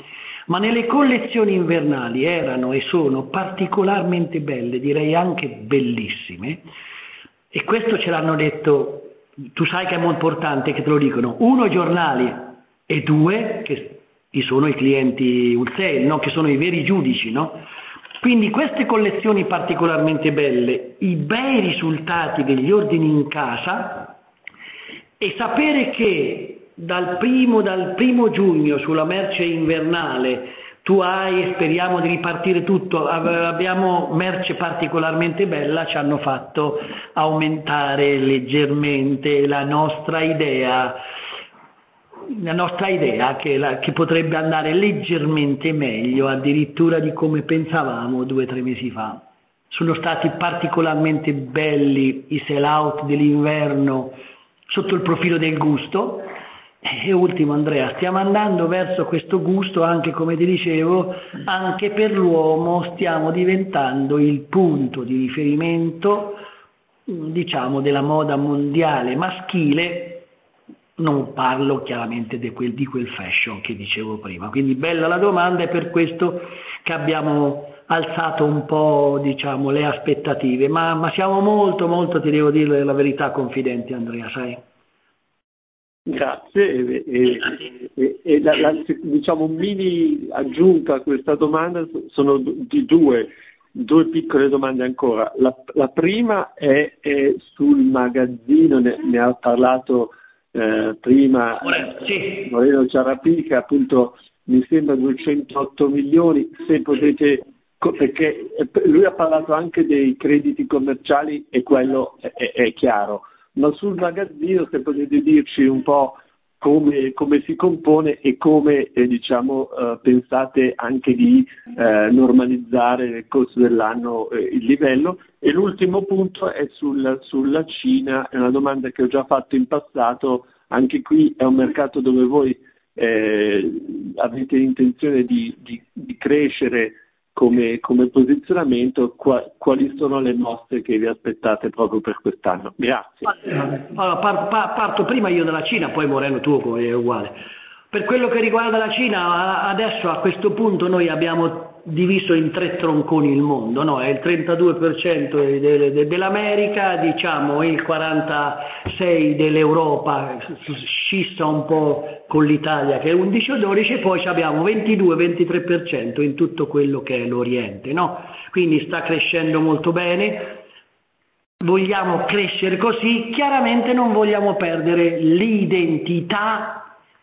ma nelle collezioni invernali erano e sono particolarmente belle, direi anche bellissime, e questo ce l'hanno detto, tu sai che è molto importante che te lo dicono, uno i giornali e due che sono i clienti wholesale, no? Che sono i veri giudici, no? Quindi queste collezioni particolarmente belle, i bei risultati degli ordini in casa e sapere che dal primo, dal primo giugno sulla merce invernale tu hai, speriamo di ripartire tutto, abbiamo merce particolarmente bella, ci hanno fatto aumentare leggermente la nostra idea, la nostra idea che, la, che potrebbe andare leggermente meglio addirittura di come pensavamo due o tre mesi fa. Sono stati particolarmente belli i sell out dell'inverno sotto il profilo del gusto. E ultimo Andrea, stiamo andando verso questo gusto anche, come ti dicevo, anche per l'uomo stiamo diventando il punto di riferimento, diciamo, della moda mondiale maschile, non parlo chiaramente di quel, di quel fashion che dicevo prima, quindi bella la domanda, è per questo che abbiamo alzato un po', diciamo, le aspettative, ma, ma siamo molto molto, ti devo dire la verità, confidenti Andrea, sai? Grazie, e, e, e la, la, diciamo un mini aggiunta a questa domanda sono di due, due piccole domande ancora. La, la prima è, è sul magazzino, ne, ne ha parlato eh, prima sì. Moreno Ciarapica, appunto mi sembra duecentotto milioni, se potete, perché lui ha parlato anche dei crediti commerciali e quello è, è, è chiaro. Ma sul magazzino se potete dirci un po' come, come si compone e come eh, diciamo eh, pensate anche di eh, normalizzare nel corso dell'anno eh, il livello. E l'ultimo punto è sul, sulla Cina, è una domanda che ho già fatto in passato, anche qui è un mercato dove voi eh, avete intenzione di, di, di crescere Come, come posizionamento, qua, quali sono le mosse che vi aspettate proprio per quest'anno? Grazie. Allora, par, par, parto prima io dalla Cina, poi Moreno tuo è uguale. Per quello che riguarda la Cina, adesso a questo punto noi abbiamo diviso in tre tronconi il mondo, no? È il trentadue per cento de, de, de, dell'America, diciamo il quarantasei per cento dell'Europa, scissa un po' con l'Italia che è undici o dodici, e poi abbiamo ventidue ventitré per cento in tutto quello che è l'Oriente, no? Quindi sta crescendo molto bene. Vogliamo crescere così, chiaramente non vogliamo perdere l'identità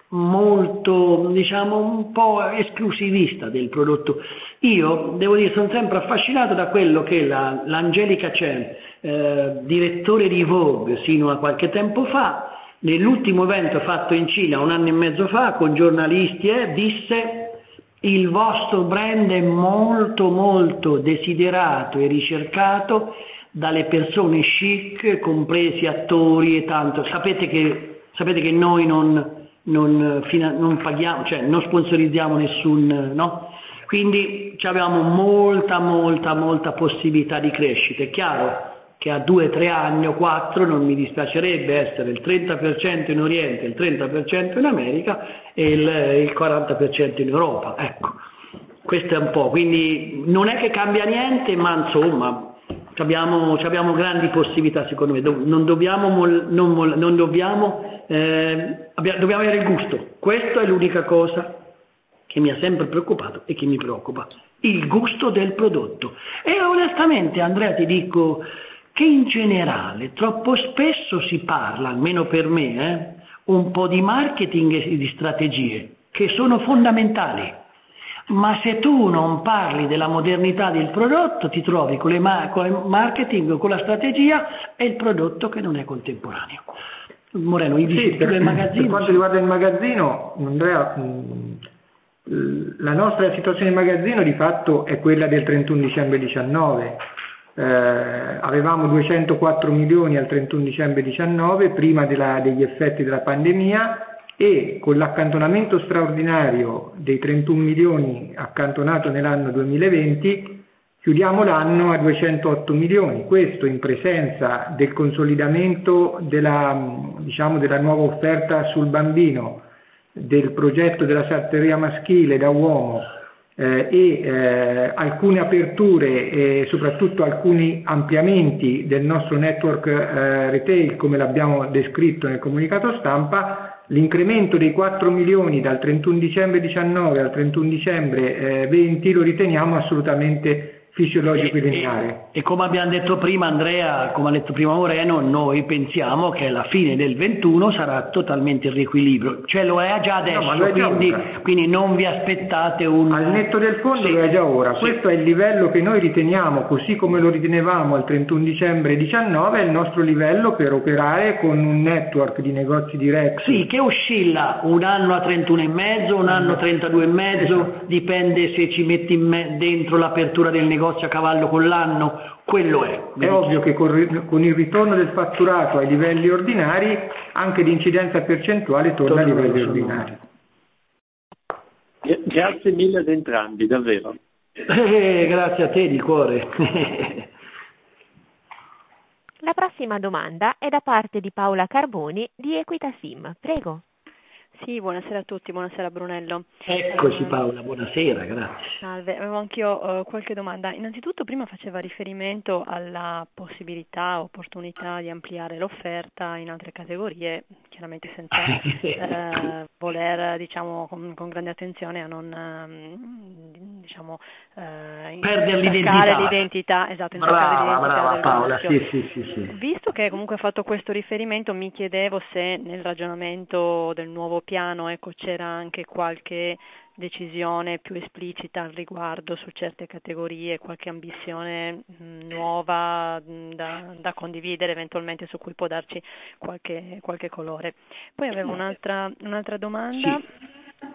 molto, diciamo, un po' esclusivista del prodotto. Io devo dire, sono sempre affascinato da quello che la, l'Angelica Chen, eh, direttore di Vogue sino a qualche tempo fa, nell'ultimo evento fatto in Cina un anno e mezzo fa con giornalisti, eh, disse: il vostro brand è molto molto desiderato e ricercato dalle persone chic, compresi attori e tanto. Sapete che, sapete che noi non Non, non paghiamo, cioè non sponsorizziamo nessun, no? Quindi abbiamo molta molta molta possibilità di crescita. È chiaro che a due, tre anni o quattro non mi dispiacerebbe essere il trenta per cento in Oriente, il trenta per cento in America e il, il quaranta per cento in Europa. Ecco, questo è un po', quindi non è che cambia niente, ma insomma abbiamo, abbiamo grandi possibilità secondo me. Non dobbiamo, non, non dobbiamo Eh, dobbiamo avere il gusto, questa è l'unica cosa che mi ha sempre preoccupato e che mi preoccupa, il gusto del prodotto. E onestamente Andrea ti dico che in generale troppo spesso si parla, almeno per me, eh, un po' di marketing e di strategie che sono fondamentali, ma se tu non parli della modernità del prodotto ti trovi con, le ma- con il marketing o con la strategia e il prodotto che non è contemporaneo. Moreno, i sì, per, del magazzino. Per quanto riguarda il magazzino, Andrea, la nostra situazione di magazzino di fatto è quella del trentuno dicembre diciannove. Eh, avevamo duecentoquattro milioni al trentuno dicembre diciannove, prima della, degli effetti della pandemia, e con l'accantonamento straordinario dei trentuno milioni accantonato nell'anno duemilaventi chiudiamo l'anno a duecentootto milioni, questo in presenza del consolidamento della, diciamo, della nuova offerta sul bambino, del progetto della sartoria maschile da uomo eh, e eh, alcune aperture e soprattutto alcuni ampliamenti del nostro network eh, retail, come l'abbiamo descritto nel comunicato stampa, l'incremento dei quattro milioni dal trentuno dicembre diciannove al trentuno dicembre eh, venti lo riteniamo assolutamente fisiologico e lineare. E, e come abbiamo detto prima Andrea, come ha detto prima Moreno, noi pensiamo che alla fine del ventuno sarà totalmente il riequilibrio, cioè lo è già adesso, no, è già quindi, quindi non vi aspettate un... Al netto del fondo sì, lo è già ora, sì. Questo è il livello che noi riteniamo, così come lo ritenevamo al trentuno dicembre diciannove, è il nostro livello per operare con un network di negozi diretti. Sì, che oscilla un anno a trentuno e mezzo, un anno a trentadue e mezzo, esatto. Dipende se ci metti in me- dentro l'apertura del negozio a cavallo con l'anno, quello è. È ovvio che con, con il ritorno del fatturato ai livelli ordinari anche l'incidenza percentuale torna, torna ai livelli ordinari. Grazie mille ad entrambi, davvero. Eh, grazie a te di cuore. La prossima domanda è da parte di Paola Carboni di Equitasim. Prego. Sì, buonasera a tutti, buonasera Brunello. Eccoci Paola, buonasera, grazie. Salve, avevo anch'io uh, qualche domanda. Innanzitutto prima faceva riferimento alla possibilità, opportunità di ampliare l'offerta in altre categorie, chiaramente senza uh, voler, diciamo, con, con grande attenzione a non, uh, diciamo, uh, perdere l'identità. l'identità, esatto, brava, l'identità brava del Paola, negozio. sì, sì, sì, sì. Visto che comunque ha fatto questo riferimento, mi chiedevo se nel ragionamento del nuovo piano, ecco, c'era anche qualche decisione più esplicita al riguardo su certe categorie, qualche ambizione mh, nuova mh, da, da condividere eventualmente, su cui può darci qualche, qualche colore. Poi avevo un'altra, un'altra domanda. Sì.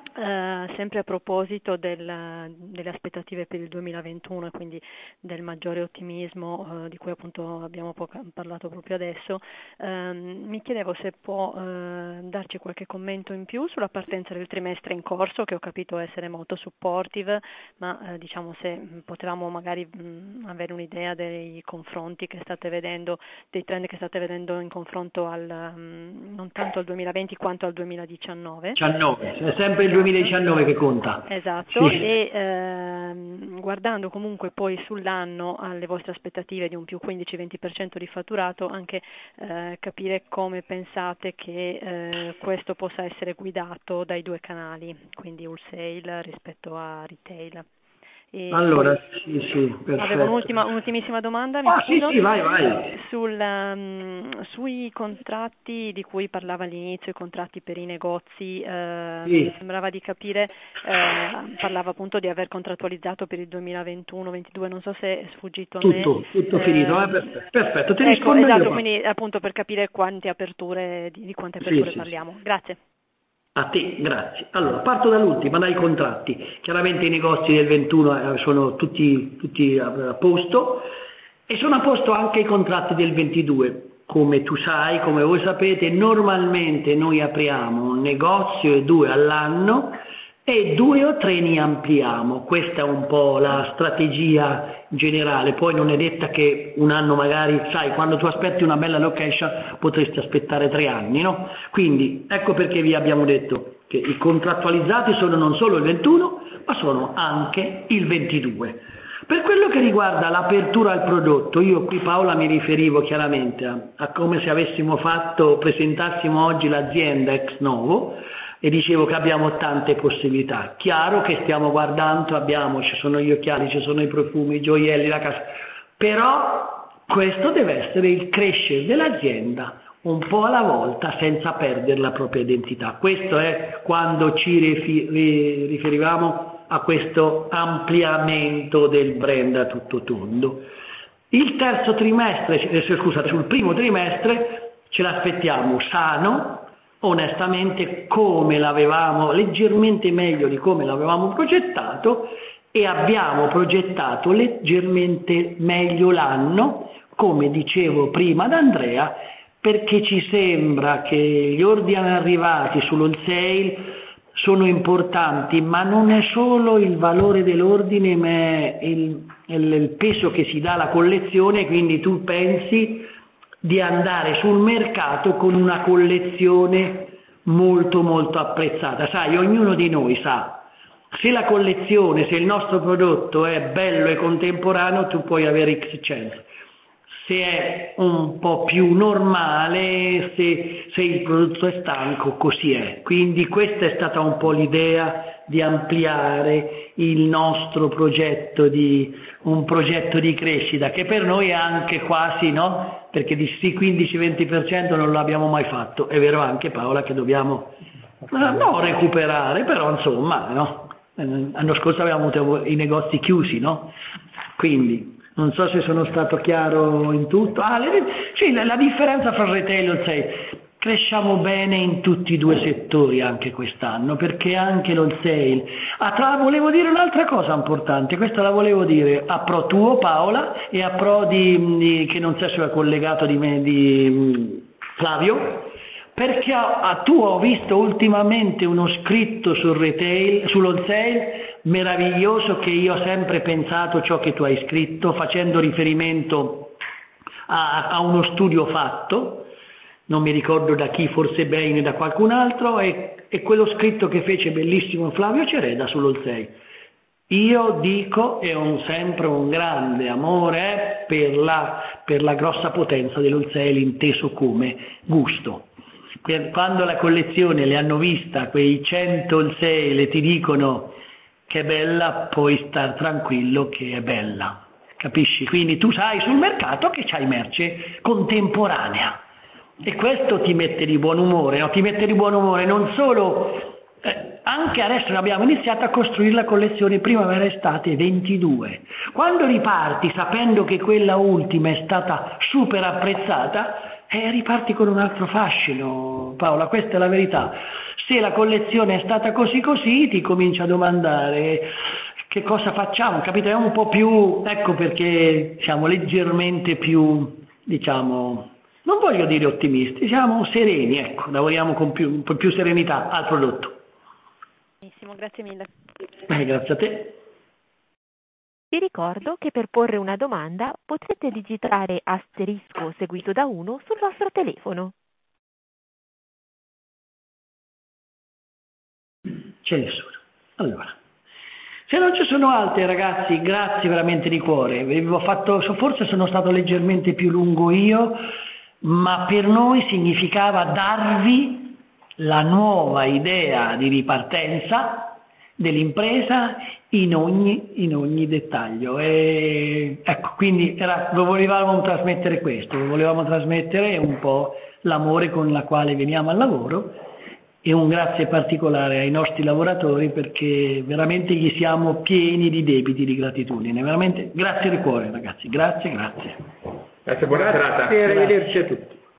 Uh, sempre a proposito del, delle aspettative per il duemilaventuno e quindi del maggiore ottimismo uh, di cui appunto abbiamo poca, parlato proprio adesso, uh, mi chiedevo se può uh, darci qualche commento in più sulla partenza del trimestre in corso, che ho capito essere molto supportive, ma uh, diciamo se potevamo magari mh, avere un'idea dei confronti che state vedendo, dei trend che state vedendo in confronto al um, non tanto al duemilaventi quanto al duemiladiciannove. diciannove, è sempre il duemiladiciannove che conta. Esatto, sì. E ehm, guardando comunque poi sull'anno alle vostre aspettative di un più quindici venti per cento di fatturato, anche eh, capire come pensate che eh, questo possa essere guidato dai due canali, quindi wholesale rispetto a retail. E allora, sì, sì, perfetto. Avevo un'ultima, un'ultimissima domanda. Mi ah, sì, sì, vai, vai. Sul, um, sui contratti di cui parlava all'inizio, i contratti per i negozi, eh, sì. Mi sembrava di capire, eh, parlava appunto di aver contrattualizzato per il duemilaventuno ventidue, non so se è sfuggito a me. Tutto, tutto eh, finito, eh, perfetto, perfetto, ti ecco, rispondo esatto, io. Quindi appunto per capire quante aperture, di, di quante aperture sì, parliamo. Sì. Grazie. A te, grazie. Allora, parto dall'ultima, dai contratti. Chiaramente i negozi del ventuno sono tutti, tutti a posto e sono a posto anche i contratti del ventidue. Come tu sai, come voi sapete, normalmente noi apriamo un negozio e due all'anno e due o tre ne ampliamo. Questa è un po' la strategia generale. Poi non è detta che un anno magari, sai, quando tu aspetti una bella location potresti aspettare tre anni, no? Quindi ecco perché vi abbiamo detto che i contrattualizzati sono non solo il ventuno, ma sono anche il ventidue. Per quello che riguarda l'apertura al prodotto, io qui Paola mi riferivo chiaramente a, a come se avessimo fatto, presentassimo oggi l'azienda ex novo, e dicevo che abbiamo tante possibilità. Chiaro che stiamo guardando, abbiamo, ci sono gli occhiali, ci sono i profumi, i gioielli, la casa, però questo deve essere il crescere dell'azienda un po' alla volta senza perdere la propria identità. Questo è quando ci riferivamo a questo ampliamento del brand a tutto tondo. Il terzo trimestre, scusate, sul primo trimestre ce l'aspettiamo sano, onestamente come l'avevamo, leggermente meglio di come l'avevamo progettato, e abbiamo progettato leggermente meglio l'anno, come dicevo prima ad Andrea, perché ci sembra che gli ordini arrivati sull'wholesale sono importanti, ma non è solo il valore dell'ordine, ma è il, il, il peso che si dà alla collezione, quindi tu pensi di andare sul mercato con una collezione molto molto apprezzata. Sai, ognuno di noi sa se la collezione, se il nostro prodotto è bello e contemporaneo, tu puoi avere X cento. Se è un po' più normale, se, se il prodotto è stanco, così è. Quindi questa è stata un po' l'idea di ampliare il nostro progetto di un progetto di crescita, che per noi è anche quasi, no? Perché di sì quindici venti per cento non l'abbiamo mai fatto. È vero anche, Paola, che dobbiamo no recuperare, però insomma, no? L'anno scorso avevamo avuto i negozi chiusi, no? Quindi non so se sono stato chiaro in tutto. Ah, le, sì, la, la differenza fra il retail e il wholesale. Cresciamo bene in tutti i due settori anche quest'anno, perché anche l'wholesale. Ah, tra, volevo dire un'altra cosa importante, questa la volevo dire a pro tuo, Paola, e a pro di, di che non so se è collegato di me, di Flavio, perché a, a tu ho visto ultimamente uno scritto sul retail, sull'wholesale meraviglioso, che io ho sempre pensato ciò che tu hai scritto, facendo riferimento a, a uno studio fatto, non mi ricordo da chi, forse Bain e da qualcun altro, e, e quello scritto che fece bellissimo Flavio Cereda sull'wholesale. Io dico, e ho sempre un grande amore per la, per la grossa potenza dell'wholesale inteso come gusto. Quando la collezione le hanno vista, quei cento wholesale, e ti dicono che è bella, puoi star tranquillo che è bella, capisci? Quindi tu sai sul mercato che c'hai merce contemporanea. E questo ti mette di buon umore, no? Ti mette di buon umore non solo, eh, anche adesso abbiamo iniziato a costruire la collezione primavera-estate ventidue. Quando riparti sapendo che quella ultima è stata super apprezzata, eh, riparti con un altro fascino, Paola, questa è la verità. Se la collezione è stata così così, ti cominci a domandare che cosa facciamo, capito? È un po' più, ecco perché siamo leggermente più, diciamo, non voglio dire ottimisti, siamo sereni, ecco, lavoriamo con più, con più serenità al prodotto. Benissimo, grazie mille. Eh, grazie a te. Vi ricordo che per porre una domanda potrete digitare asterisco seguito da uno sul vostro telefono. C'è nessuno. Allora, se non ci sono altre, ragazzi, grazie veramente di cuore. Vi ho fatto, forse sono stato leggermente più lungo io, ma per noi significava darvi la nuova idea di ripartenza dell'impresa in ogni, in ogni dettaglio. E, ecco, quindi era, volevamo trasmettere questo, volevamo trasmettere un po' l'amore con la quale veniamo al lavoro, e un grazie particolare ai nostri lavoratori, perché veramente gli siamo pieni di debiti di gratitudine. Veramente grazie di cuore, ragazzi, grazie, grazie. Grazie, buona serata. Arrivederci a tutti.